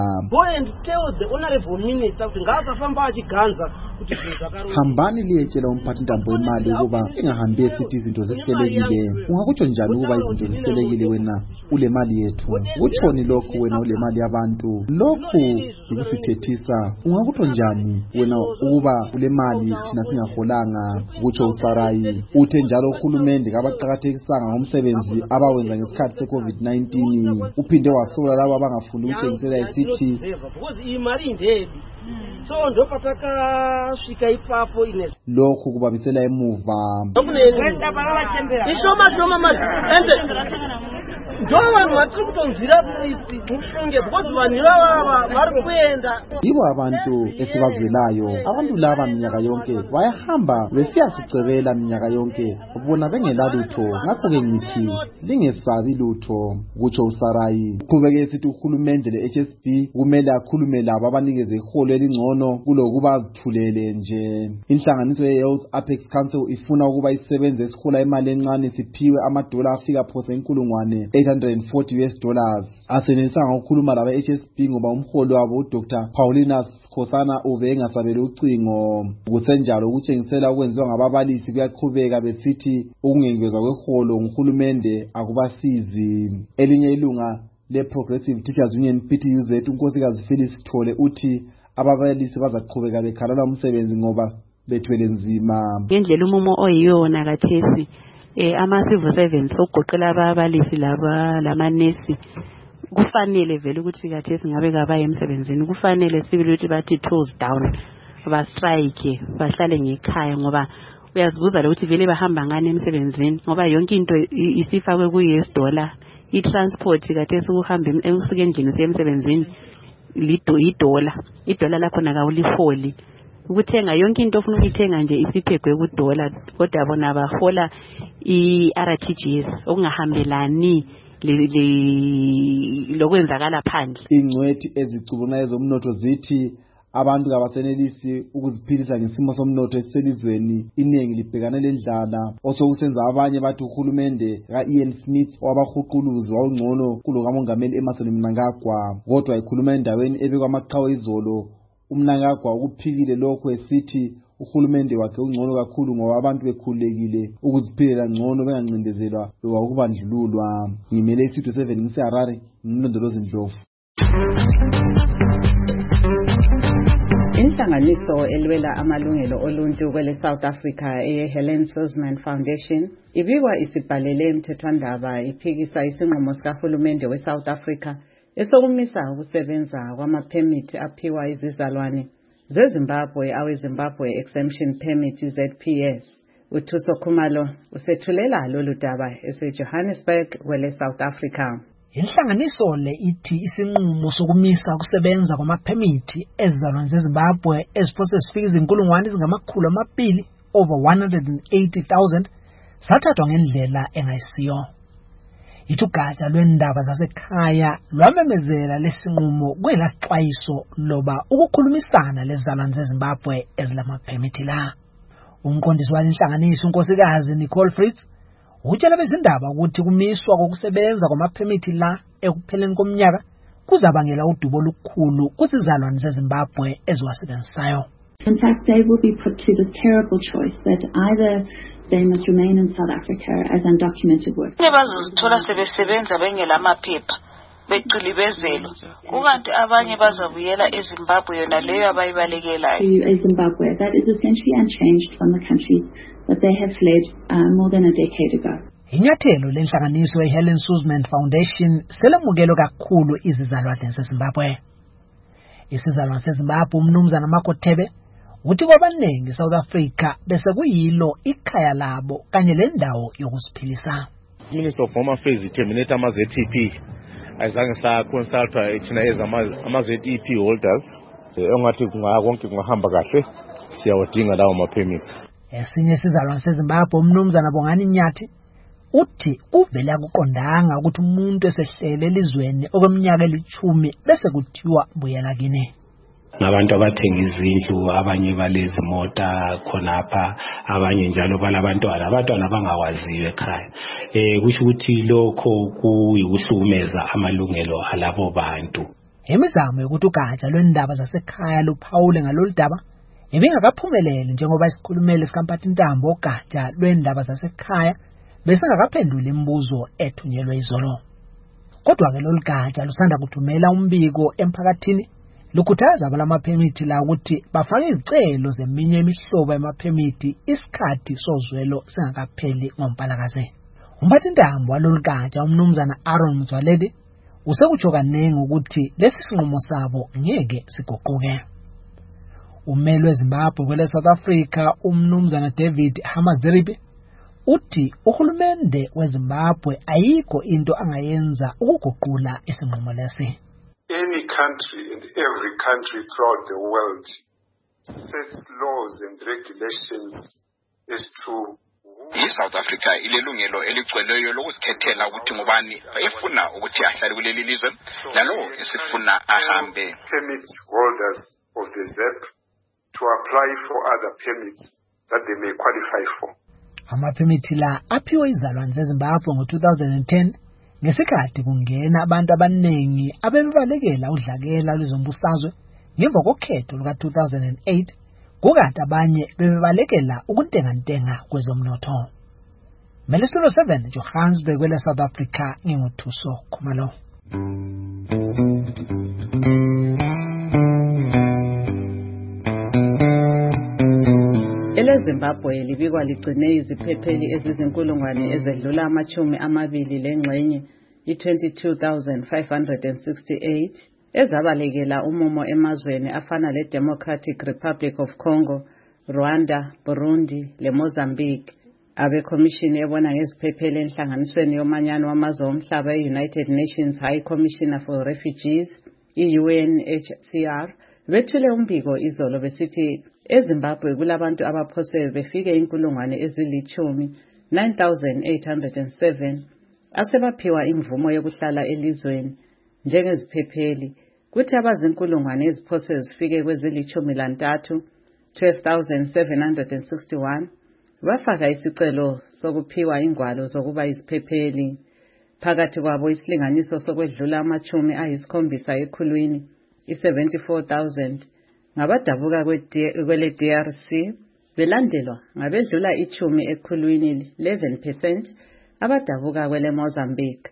Hambani liyetshela umphathintambo wemali ukuba engahambi esithi izinto zihlelekile. Ungakutsho njani ukuba izinto zihlelekile wena ule mali yethu? Utshoni lokhu wena ule mali yabantu? Lokhu yikusithethisa. Ungakutsho njani wena ukuba ule mali thina singaholanga? Kutsho uSarayi. Uthe njalo uhulumende kabaqakathekisanga ngomsebenzi abawenza ngesikhathi se-COVID-19. Uphinde wasola labo abangafuni ukutshengisela esithi so ndopataka swika ipapo ine lokhu kubabisela emuva ishoma mazi Jovan matri kutonzira polisi kushonge because vanilava vari kuenda. Ibo abantu esibazwelayo, abantu laba minyaka yonke bayahamba besiyasicebela minyaka yonke bona bengela lutho. Ngakho ke ngithi lingesabi lutho, kutsho uSarayi. Qhubeke esithi uhulumende le-HSB kumele akhulume labo abanikeze iholo elingcono kulokuba azithulele nje. Inhlanganiso ye-Health Apex Council ifuna ukuba isebenze esihola imali encane siphiwe $8 afika phose inkulungwane $840. Asenelisanga ukukhuluma laba HSB ngoba umholo wabo uDr Paulinus Khosana ube engasabeli ucingo. Kusenjalo ukutshengisela okwenziwa ngababalisi kuyaqhubeka besithi ukungengezwa kweholo nguhulumende akubasizi. Elinye ilunga le-Progressive Teachers Union PTUZ unkosikazi Phyllis Thole uthi ababalisi bazaqhubeka bekhalala umsebenzi ngoba bethwele nzima. Ngendlela umumo oyiyona kathesi ama-civil servants ogoqela ababalisi laba lamanesi kufanele vele ukuthi kathesi ngabe kabaye emsebenzini, kufanele sibili ukuthi bathi toes down ba strike bahlale ngekhaya ngoba uyazibuza ukuthi vele bahamba ngani emsebenzini ngoba yonke into isifakwe ku-$US. I-transport kathesi ukuhamba usuke endlini usiya emsebenzini idola lakhona kawuliholi ukuthenga yonke into ofuna ukuyithenga nje isiphegwe kudola kodwa bona bahola i-RTGS okungahambelani lokwenzakala phandle. Ingcwethi ezicubuna ezomnotho zithi abantu abasenelisi ukuziphilisa ngesimo somnotho esiselizweni, iningi libhekane lendlala osokusenza abanye bathi uhulumende ka-Ian Smith wabahuquluzi wawungcono kulokamongameli Emmerson Mnangagwa. Kodwa ekhuluma endaweni ebekwa amaqhawe izolo, uMnangagwa ukuphikile lokho esithi uhulumende wakhe ungcono kakhulu ngoba abantu bekhululekile ukuziphilela ngcono bengancindezelwa lokubandlululwa. Ngimele iStudio 7 ngiseHarare, ngimlondolozi Ndlovu. Inhlanganiso elwela amalungelo oluntu kwele South Africa Helen Suzman Foundation ibikwa isibhalele emthethwandaba iphikisa isinqumo sikahulumende weSouth Africa esokumisa ukusebenza kwamaphemithi aphiwa izizalwane zeZimbabwe aweZimbabwe Exemption Permit ZPS. uThuso Khumalo usethulela lolu daba eseJohannesburg kwele South Africa. Inhlanganiso le ithi isinqumo sokumisa ukusebenza kwamaphemithi ezizalwane zeZimbabwe eziphose zifika izinkulungwane ezingamakhulu amabili over 180,000 sathathwa ngendlela engayisiyo. Ithugatsha lwendaba zasekhaya lwamemezela lesinqumo kwelaxwayiso loba ukukhulumisana lezizalwane zeZimbabwe ezilamaphemithi la. Umqondisi walenhlanganiso unkosikazi Nicole Fritz utshela bezindaba ukuthi kumiswa kokusebenza kwamaphemithi la ekupheleni komnyaka kuzabangela udubo olukhulu kuzizalwane zeZimbabwe eziwasebenzisayo. In fact, they will be put to this terrible choice that either they must remain in South Africa as undocumented workers. Bazozithola sebesebenza bengelamaphepha becilibezelwa kukanti abanye bazabuyela eZimbabwe yona leyo abayibalekelayo. To Zimbabwe that is essentially unchanged from the country that they have fled more than a decade ago. Inyathelo lenhlanganiso Helen Suzman Foundation selamukelo kakhulu izizalwane zeZimbabwe. Isizalwane seZimbabwe umnumzana Makothebe uthi kwabaningi South Africa bese kuyilo ikhaya labo kanye lendawo yokusiphilisa. Minister of Home Affairs terminate ama-ZEP azange sa-consultwa thina ama-ZEP holders engathi konke kungahamba kahle siyawadinga lawo ma-permits. Esinye isizalwane seZimbabwe umnumzana Bongani Nyathi uthi kuvele akuqondanga ukuthi umuntu esehlele elizweni okweminyaka eli-10 bese kuthiwa buyela kini. Nabantu abathenga izindlu, abanye balezi mota khonapha, abanye njalo balabantwana abangakwaziyo ekhaya. Kusho ukuthi lokho kuyikuhlukumeza amalungelo alabo bantu. Imizamo yokuthi ugatsha lwendaba zasekhaya luphawule ngalolu daba ibingakaphumeleli njengoba isikhulumeli sikaMphathintambo ogatsha lwendaba zasekhaya besingakaphendula imibuzo ethunyelwe izolo. Kodwa ke lolu gatsha lusanda kuthumela umbiko emphakathini lukhuthaza abalamaphemithi la ukuthi bafake izicelo zeminye imihlobo yamaphemithi isikhathi sozwelo singakapheli ngoMpalakazi. Umphathintambo walolu gatsha umnumzana Aaron Mzwaledi usekutsho kanengi ukuthi lesi sinqumo sabo ngeke sigoquke. Umeli weZimbabwe kwele South Africa umnumzana David Hamaziripe uthi uhulumende weZimbabwe ayikho into angayenza ukuguqula isinqumo lesi. Any country and every country throughout the world sets laws and regulations as to South Africa ilelungelo eligcweleyo lokuzikhethela ukuthi ngubani efuna ukuthi ahlale kuleli lizwe nalo esifuna ahambe. Permit holders of the ZEP to apply for other permits that they may qualify for. Amaphemithi la aphiwe izalwane zeZimbabwe ngo-2010 ngesikhathi kungena abantu abaningi abebebalekela udlakela lwezombusazwe ngemva kokhetho luka-2008 kukanti abanye bebebalekela ukuntengantenga kwezomnotho. Melisolo 7 Johannesburg kwele South Africa nginguthuso Khumalo. EleZimbabwe libikwa ligcine iziphepheli ezizinkulungwane ezedlula 20 lengxenye i-22,568 ezabalekela umumo emazweni afana le-Democratic Republic of Congo, Rwanda, Burundi leMozambique. Abekhomishini ebona ngeziphepheli enhlanganisweni yomanyano wamazwe omhlaba e-United Nations High Commissioner for Refugees i-UNHCR bethule umbiko izolo besithi eZimbabwe kulabantu abaphose befike 10,90807 asebaphiwa imvumo yokuhlala elizweni njengeziphepheli, kuthi abazinkulungwane eziphose zifike kwezili-13 12,761 bafaka isicelo sokuphiwa ingwalo zokuba iziphepheli. Phakathi kwabo isilinganiso sokwedlula 70 ekhulwini i-74,000 ngabadabuka kwele DRC, belandelwa ngabedlula 10 ekhulwini 11% abadabuka kwele Mozambique.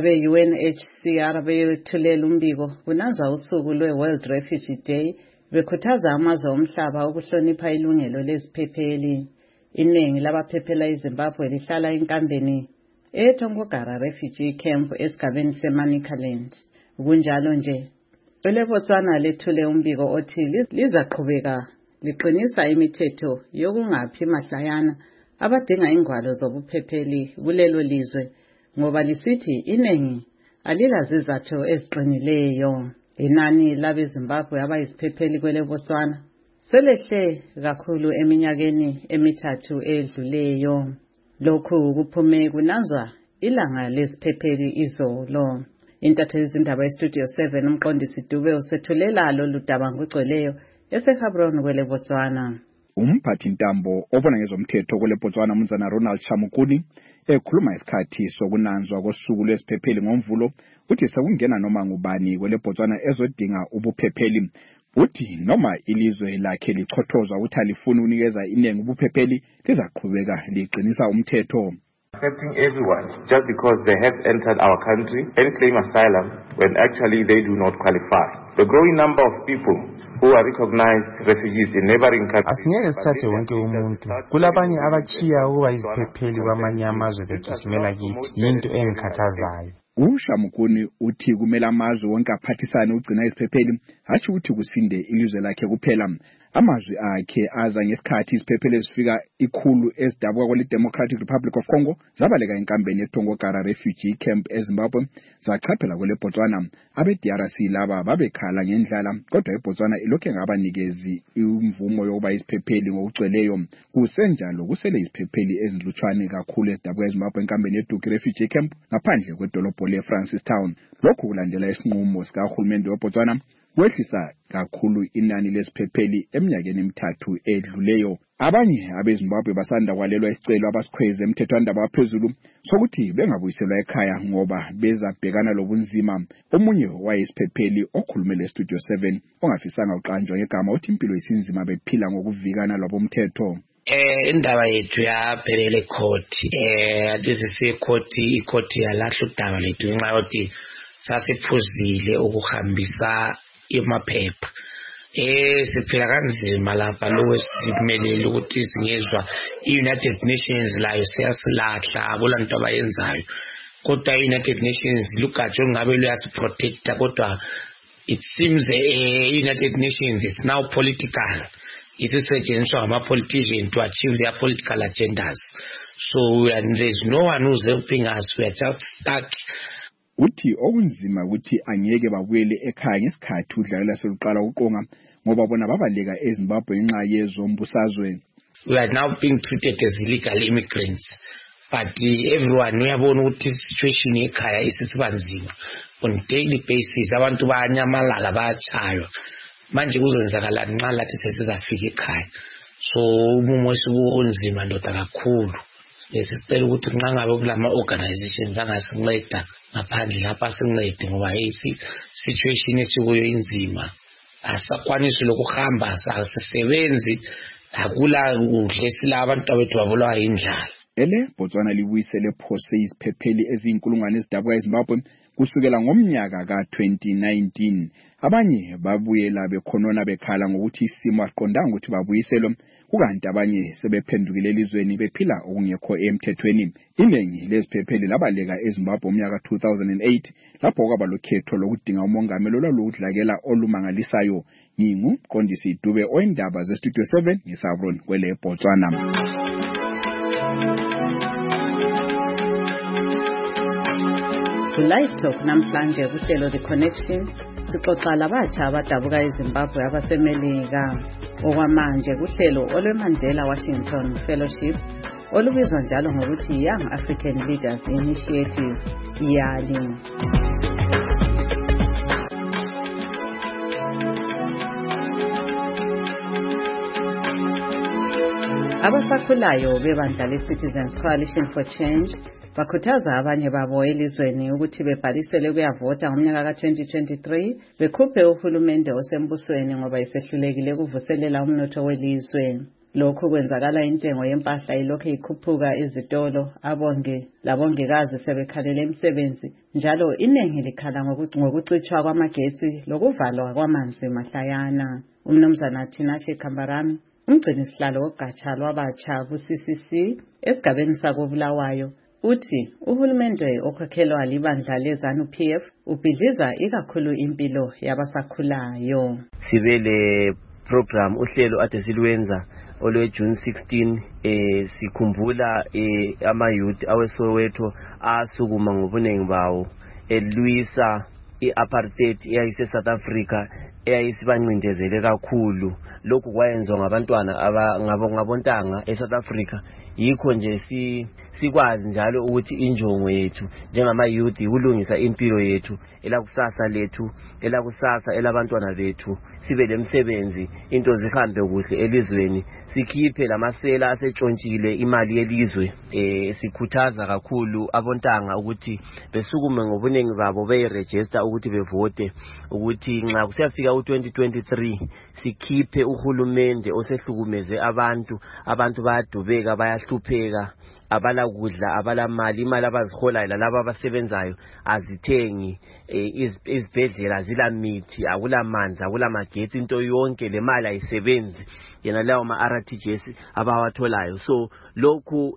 Abe-UNHCR bethulela umbiko kunazwa usuku lwe-World Refugee Day bekhuthaza amazwe omhlaba ukuhlonipha ilungelo leziphepheli. Iningi labaphephela eZimbabwe lihlala enkambeni eTongogara Refugee Camp esigabeni seManicaland. Kunjalo nje, eleBotswana lethule umbiko othi lizaqhubeka liqinisa imithetho yokungaphi mahlayana abadinga ingwalo zobuphepheli kulelo lizwe ngoba lisithi iningi alilazizathu eziqinileyo. Inani labeZimbabwe abayiziphepheli kweleBotswana selehle kakhulu eminyakeni emithathu edluleyo. Lokhu kuphume kunazwa ilanga leziphepheli izolo. Intatheli zindaba eStudio 7 umqondisi Dube usethulela lolu daba ngogcweleyo eseHabron kweleBotswana. Umphathi ntambo obona ngezomthetho kweleBotswana Mnumzana Ronald Chamukuni ekhuluma isikhathi sokunanzwa kosuku lwesiphepheli ngoMvulo uthi sekungena noma ngubani kweleBotswana ezodinga ubuphepheli. Uthi noma ilizwe lakhe lichothozwa ukuthi alifuni unikeza inengi ubuphepheli lizaqhubeka liqinisa umthetho. Accepting everyone just because they have entered our country and claim asylum when actually they do not qualify. The growing number of people who are recognized refugees in neighboring countries. Asingeke sithathe wonke umuntu. Kulabanye abachiya ukuba iziphepheli kwamanye amazwe begijimela kithi. Yinto engikhathazayo. uShamukuni uthi kumele amazwe wonke aphathisane ugcina iziphepheli hathi uthi kusinde ilizwe lakhe kuphela. Amazwi akhe aza ngesikhathi iziphepheli ezifika 100 ezidabuka kwele Democratic Republic of Congo zabaleka enkambeni eTongogara Refugee Camp eZimbabwe zachaphela kwele Botswana. Abe-DRC laba babekhala ngendlala kodwa eBotswana ilokhu ngabanikezi imvumo yokuba iziphepheli ngokugcweleyo. Kusenjalo kusele iziphepheli ezilutshwane kakhulu ezidabuka eZimbabwe enkambeni eDuki Refugee Camp ngaphandle kwedolobho leFrancistown. Lokhu kulandela isinqumo sikahulumende weBotswana kwehlisa kakhulu inani lesiphepheli eminyakeni emithathu edluleyo. Abanye abeZimbabwe basanda kwalelwa isicelo abasikhweze emthethwandaba waphezulu sokuthi bengabuyiselwa ekhaya ngoba bezabhekana lobunzima. Omunye wayesiphepheli okhulumele eStudio 7 ongafisanga uqanjwa ngegama uthi impilo isinzima bephila ngokuvikana lwabomthetho. Indaba yethu yaphelela ekhoti. Adizise ikhoti yalahla udaba lethu ngenxa yokuthi sasiphuzile ukuhambisa emaphepha. Siphila kanzima lapha lokwezimelele ukuthi singezwa iUnited Nations layo seyasilahla akulanto abayenzayo. Kodwa iUnited Nations lugatsha olungabe luyasiprotecta kodwa it seems United Nations is now political. Isisetshenziswa ngama-politicians to achieve their political agendas. So there's no one who's helping us. We are just stuck. Uthi okunzima ukuthi angeke babuyele ekhaya ngesikhathi udlalela soluqala uqonga ngoba bona babaleka eZimbabwe ngenxa yezombusazwe. We are now being treated as illegal immigrants. But everyone uyabona ukuthi situation ekhaya isisibanzima. On daily basis abantu bayanyamalala bayachaywa. Manje kuzenzakalani nxa lathi sesizafika ekhaya. So umumo onzima ndoda kakhulu. Lesicela ukuthi nxa ngabe kulama organizations angasinceda ngaphandle lapha sincede ngoba situation esikuyo inzima. Asakwanisi lokuhamba asisebenzi akula kudle sila abantu abethu babulawa indlala. Botswana libuyisele phose iziphepheli ezinkulungwane ezidabuka eZimbabwe kusukela ngomnyaka ka-2019. Abanye babuyela bekhonona bekhala ngokuthi isimo asiqondanga ukuthi babuyiselwe, kukanti abanye sebephendukile elizweni bephila okungekho emthethweni. Iningi leziphepheli labaleka eZimbabwe umnyaka 2008 lapho kwaba lokhetho lokudinga umongameli olwaludlakela olumangalisayo. Ngingumqondisi Dube oyindaba zeStudio 7 ngeSabron kwele Botswana. Live Talk namhlanje kuhlelo The Connection sixoxa labatsha abadabuka eZimbabwe abasemelika okwamanje kuhlelo olweMandela Washington Fellowship olubizwa njalo ngokuthi Young African Leaders Initiative YALI. Abasakhulayo bebandla le-Citizens Coalition for Change bakhuthaza abanye babo elizweni ukuthi bebhalisele ukuyavota ngomnyaka ka-2023 bekhuphe uhulumende osembusweni ngoba isehlulekile ukuvuselela umnotho welizwe. Lokhu kwenzakala intengo yempahla ilokhu ikhuphuka ezitolo, abonge labongikazi sebekhalela imisebenzi, njalo iningi likhala ngokucitshwa kwamagetsi lokuvalwa kwamanzi mahlayana. Umnumzana Tinashe Kambarami, umgcinisihlalo wogatsha lwabatsha ku-CCC esigabeni sakobulawayo, uthi uhulumende okhokhelwa libandla leZANU-PF ubhidliza ikakhulu impilo yabasakhulayo. Sibele program uhlelo ade silwenza olwe June 16 sikhumbula ama-youth aweSoweto asukuma ngobunengi bawo elwisa i-apartheid eyayise South Africa eyayisibancindezele kakhulu. Lokhu kwayenziwa ngabantwana ngabontanga eSouth Africa. Yikho nje sikwazi njalo ukuthi injongo yethu njengama-youth ukulungisa impilo yethu, elakusasa lethu, elakusasa elabantwana bethu, sibe lemisebenzi, into zihambe kuhle elizweni, sikhiphe lamasela asetshontshiwe imali yelizwe. Sikhuthaza kakhulu abontanga ukuthi besukume ngobunengi babo beyiregister ukuthi bevote, ukuthi nxa kusiyafika u-2023 sikhiphe uhulumende osehlukumeze abantu bayadubeka, bayahlupheka, abala kudla, abala mali, imali abaziholayo lalabo abasebenzayo azithengi, izibhedlela zila mithi, akula manzi, akula magetsi, into yonke le mali ayisebenzi yena lawo ma-RTGS abawatholayo. So lokhu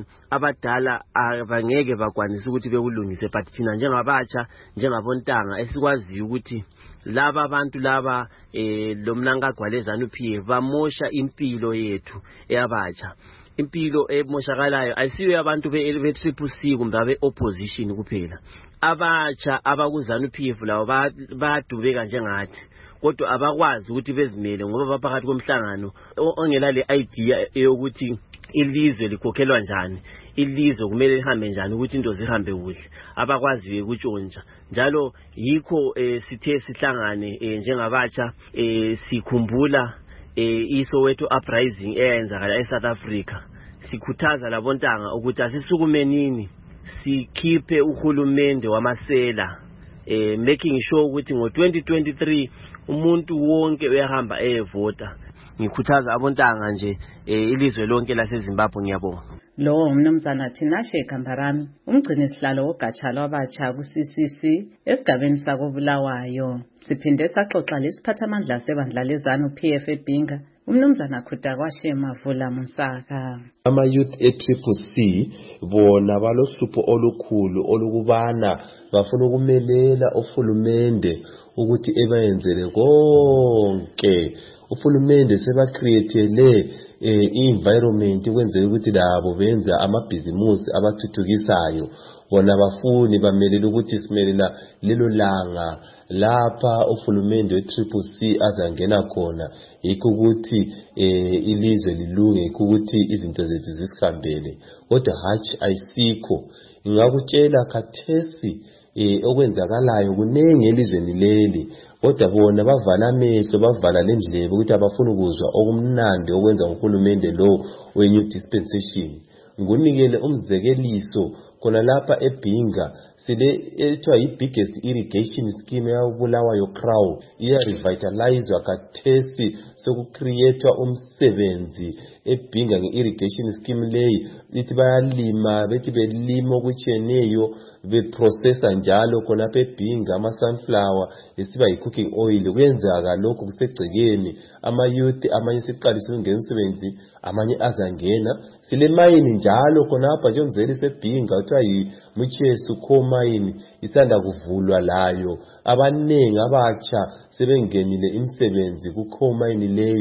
abadala abangeke bakwanisa ukuthi bekulungise, but thina njengabatsha, njengabontanga esikwaziyo ukuthi laba abantu laba lomnankagwa leZANU-PF bamosha impilo yethu eyabatsha. Impilo emoshakalayo ayisiyo yabantu be-CCC kumbe abe-opposition kuphela. Abatsha abakuZANU-PF labo bayadubeka njengathi, kodwa abakwazi ukuthi bezimele ngoba baphakathi komhlangano ongela le idea yokuthi ilizwe likhokhelwa njani, ilizwe kumele lihambe njani, ukuthi into zihambe kuhle, abakwaziyo ukutshontsha. Njalo yikho sithe sihlangane njengabatsha sikhumbula iSoweto uprising eyenzakala eSouth Africa. Sikhuthaza labontanga ukuthi asisukumenini sikhiphe uhulumende wamasela, making sure ukuthi ngo-2023 umuntu wonke uyahamba eyevota. Ngikhuthaza abontanga nje ilizwe lonke laseZimbabwe. Ngiyabonga. Lo umnumzana Tinashe Kambarami, umgcinisihlalo wogatsha lwabatsha ku-CCC esigabeni sakobulawayo. Siphinde saxoxa lesiphathamandla sebandla leZANU-PF eBhinga, umnumzana Khutakwashe Mavula Musaka. Ama-youth e-CCC bona balohlupho olukhulu olukubana bafuna ukumelela uhulumende ukuthi ebayenzele konke. Uhulumende sebacreatele i-environment ukwenzela ukuthi labo benza amabhizimusi abathuthukisayo. Bona bafuni bamelela ukuthi simelela lelo langa lapha uhulumende we-CCC azangena khona, yikho ukuthi ilizwe lilunge, yikho ukuthi izinto zethu zisihambele. Kodwa hatshi ayisikho. Ngingakutshela khathesi okwenzakalayo kunengi elizweni leli, kodwa bona bavala amehlo, bavala lendlebe ukuthi abafuna ukuzwa okumnandi okwenza uhulumende lo we-new dispensation. Ngunikele umzekeliso khona lapha eBhinga sile ethiwa yi-biggest irrigation scheme yabulawayo Crown iya-revitalizwa khathesi sokucreatwa umsebenzi eBhinga nge-irrigation scheme leyi. Lithi bayalima, bethi belima okutshiyeneyo, beprocessa njalo khonapha eBhinga ama-sunflower esiba yi-cooking oil. Kwenzaka lokhu kusegcekeni, ama-youth amanye siqalise ukungena umsebenzi, amanye azangena. Sile mayini njalo khonapha njengomzeli seBhinga kuthiwa yi-Muchesu Coal Mine isanda kuvulwa layo. Abanengi abatsha sebengenile imisebenzi ku-coal mine leyo.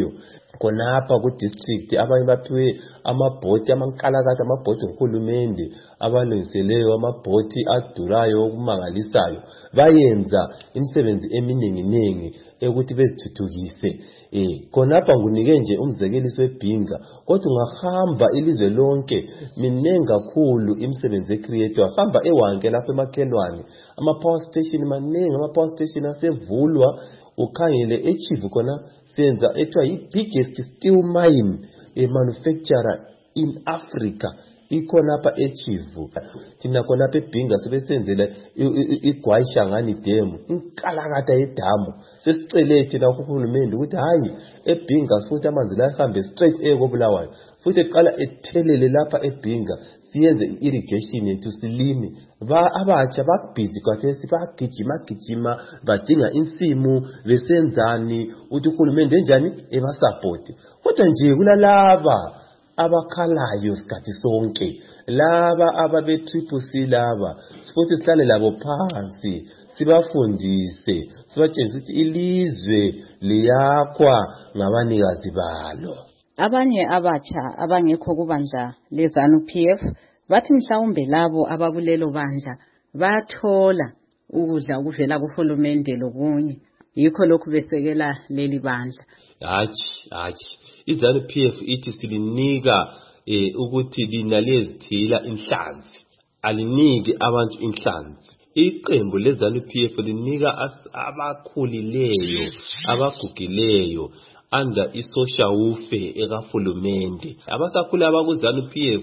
khonapha ku-district abanye baphiwe amabhoti amankalakatha amabhoti ohulumende abalungiseleyo amabhoti adurayo okumangalisayo bayenza imisebenzi eminingi ukuthi bezithuthukise khonapha ngunike nje umzekeliso webhinga kodwa ungahamba ilizwe lonke minengi kakhulu imisebenzi ecreator hamba ewanke lapha emakhelwane ama-power station manengi ama-power station asevulwa ukhangele echief khona senza ethiwa yi-biggest steel mine manufacturer in Africa ikhonapha echivu thina khonapha ebhinga sebesenzela igwayishangani dam inkalakatha yedamu sesicele thina kuhulumende ukuthi hayi ebhinga futhi amanzi la ehambe straight ekobulawayo futhi eqala ethelele lapha ebhinga siyenze irrigation yethu silime abatsha bakubhizi kwathesi bagijima badinga insimu besenzani ukuthi uhulumende enjani ebasupport kodwa nje kulalaba abakhalayo sikhathi sonke laba ababe-triple-C laba futhi sihlale labo phansi sibafundise sibatshengise ukuthi ilizwe liyakhwa ngabanikazi balo. Abanye abatsha abangekho kubandla leZANU-PF bathi mhlawumbe labo abakulelo bandla bathola ukudla okuvela kuhulumende lokunye yikho lokhu besekela leli bandla. Hatshi iZANU-PF ithi silinika ukuthi linalezithila inhlanzi aliniki abantu inhlanzi. Iqembu leZANU-PF linika abakhulileyo abagugileyo under isocial welfare ekahulumende. Abasakhula abakuZANU-PF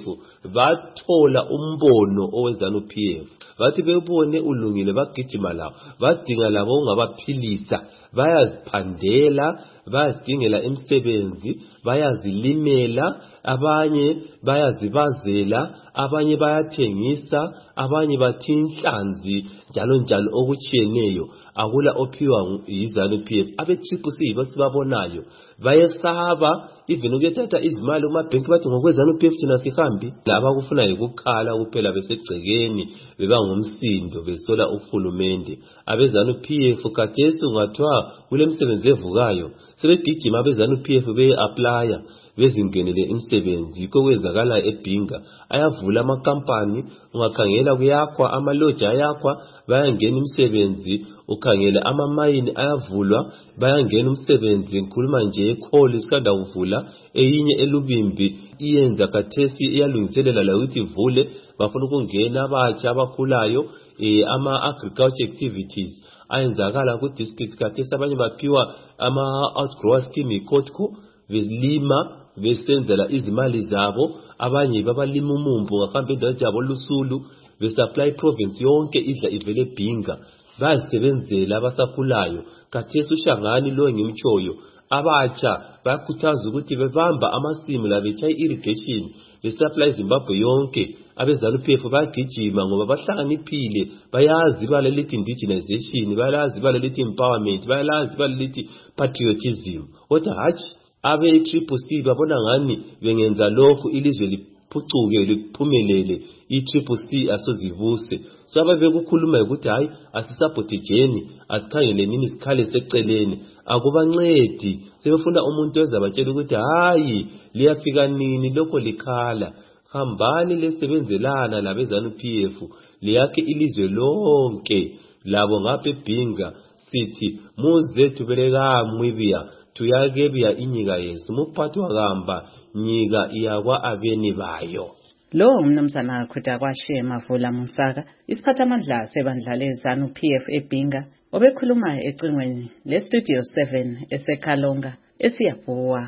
bathola umbono oweZANU-PF bathi bebone ulungile bagijima lawo badinga labo ongabaphilisa bayaziphandela bayazidingela imisebenzi bayazilimela abanye bayazibazela abanye bayathengisa abanye bathi inhlanzi njalo okutshiyeneyo akula ophiwa yiZANU-PF abe-triple-C basibabonayo bayesaba even ukuyothatha izimali kumabhenki bathi ngokweZANU-PF thina sihambi laba kufuna ukukhala kuphela besegcekeni bebangumsindo besola uhulumende abeZANU-PF khathesi ungathiwa kule misebenzi evukayo sebegijima abeZANU-PF beye-aplya bezingenele imisebenzi yikho kwenzakala ebhinga ayavula amakampani ungakhangela kuyakhwa amaloji ayakhwa bayangena imisebenzi ukhangela amamayini ayavulwa bayangena umsebenzi ngikhuluma nje ekholi sikanda kuvula eyinye elubimbi iyenza khathesi iyalungiselela la ukuthi ivule bafuna ukungena abatsha abakhulayo ama-agriculture activities ayenzakala ku-district khathesi abanye baphiwa ama-outgrower scheme ikotco belima besenzela izimali zabo abanye babalima umumbu ngahamba endaweni yabo lusulu besupply province yonke idla ivele ebhinga bayasebenzela abasakhulayo khathesi ushangani lo ngimtshoyo abatsha bayakhuthaza ukuthi bebamba amasimu la betshaya irrigation besupply Zimbabwe yonke abeZANU-PF bayagijima ngoba bahlakaniphile bayazi ibala lithi indigenization bayazi ibala lithi empowerment bayazi ibala lithi patriotism kodwa hatshi abe-triple-C babona ngani bengenza lokhu ilizwe liphucuke liphumelele i-triple-C asozivuse so ababekukhuluma ukuthi hayi asisapotejeni asikhangele nini sikhale seceleni akubancedi sebefuna umuntu ozabatshela ukuthi hayi liyafika nini lokho likhala hambani lesebenzelana labeZANU-PF liyakhe ilizwe lonke labo ngapha ebhinga sithi muzethu belekamwibiya tuyagebya inyika yesu muphathi wakamba nyika iyakwa abeni bayo. Lo umnumzana Khutakwashe Mavula Musaka isiphathamandla sebandla leZANU-PF ebhinga obekhuluma ecingweni leStudio 7 eseKhalonga eSiyabhuwa.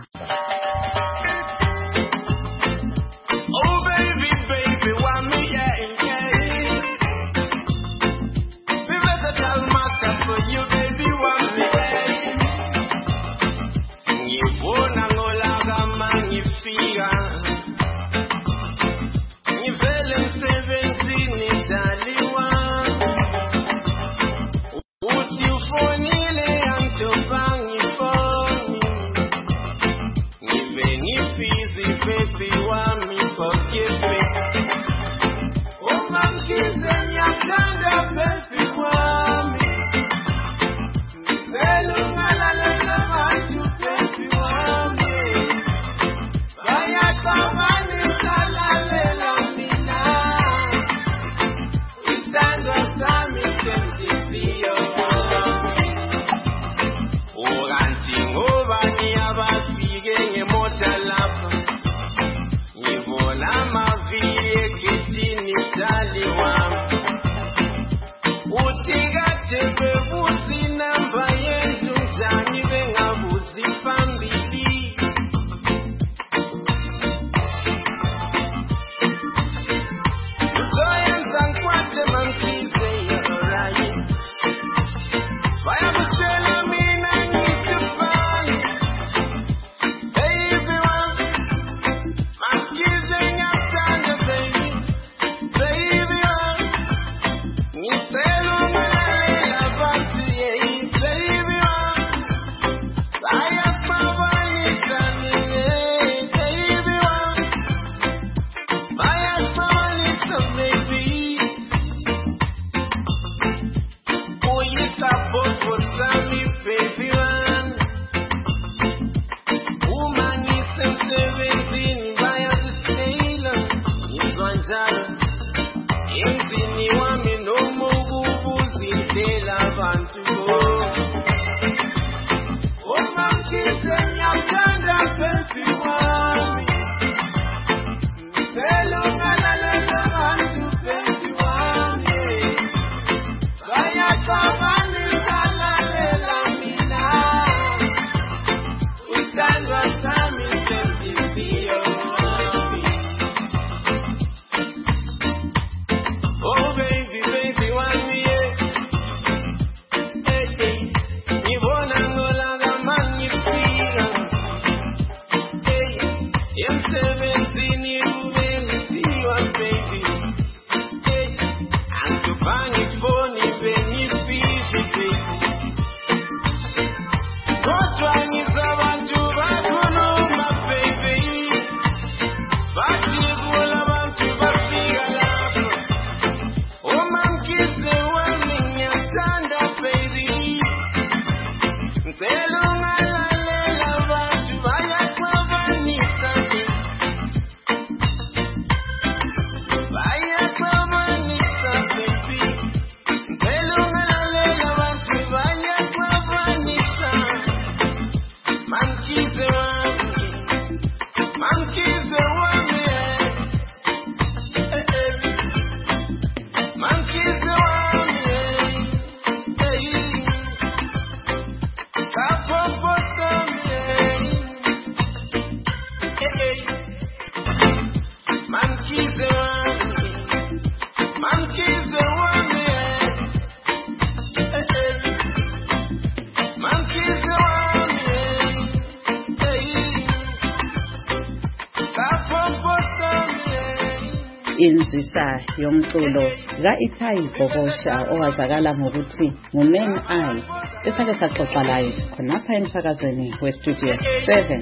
Inzwisa yomculo ka-Ithayi Bhokosha owazakala ngokuthi nguMan I esake saxoxa live khonapha emsakazweni westudio 7.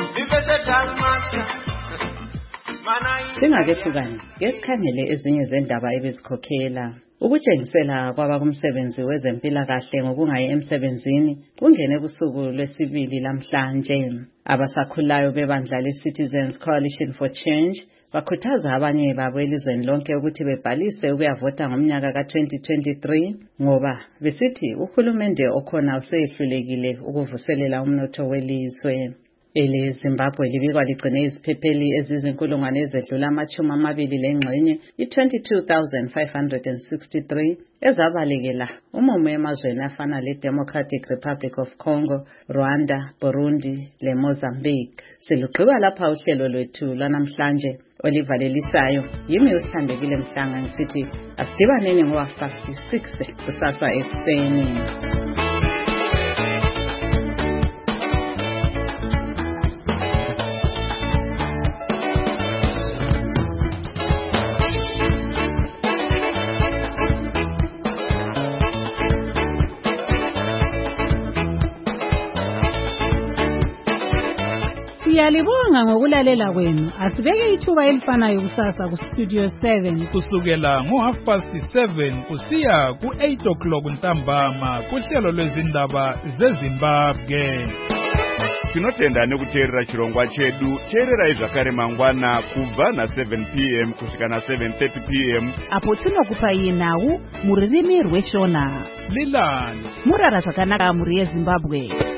Singakethukani ke sikhangele ezinye zendaba ebezikhokhela ukutshengisela kwaba kumsebenzi wezempilakahle ngokungayi emsebenzini kungene kusuku lwesibili lamhlanje. Abasakhulayo bebandla leCitizens Coalition for Change bakhuthaza abanye babo elizweni lonke ukuthi bebhalise ukuyavota ngomnyaka ka-2023 ngoba besithi uhulumende okhona usehlulekile ukuvuselela umnotho welizwe. EleZimbabwe libikwa ligcine iziphepheli ezizinkulungwane ezedlula 20 22,563 ezabalekela umumo emazweni afana le-Democratic Republic of Congo, Rwanda, Burundi le-Mozambique. Siluqhiba lapha uhlelo lwethu lwanamhlanje olivalelisayo. Yimi usithandekile Mhlanga ngisithi asidibaneni ngo-6 kusasa ekuseni. Siyalibonga ngokulalela kwenu. Asibeke ithuba elifanayo kusasa ku Studio 7 kusukela ngo7:30 kusiya ku8 ntambama kuhlelo lwezindaba zeZimbabwe. Tinotenda nekuteerera chirongwa chedu. Teererai zvakare mangwana kubva na7 p.m. kusvika na7:30 p.m. apo tinokupai nhau muririmi rweshona. Lilani murara zvakanaka muri yeZimbabwe.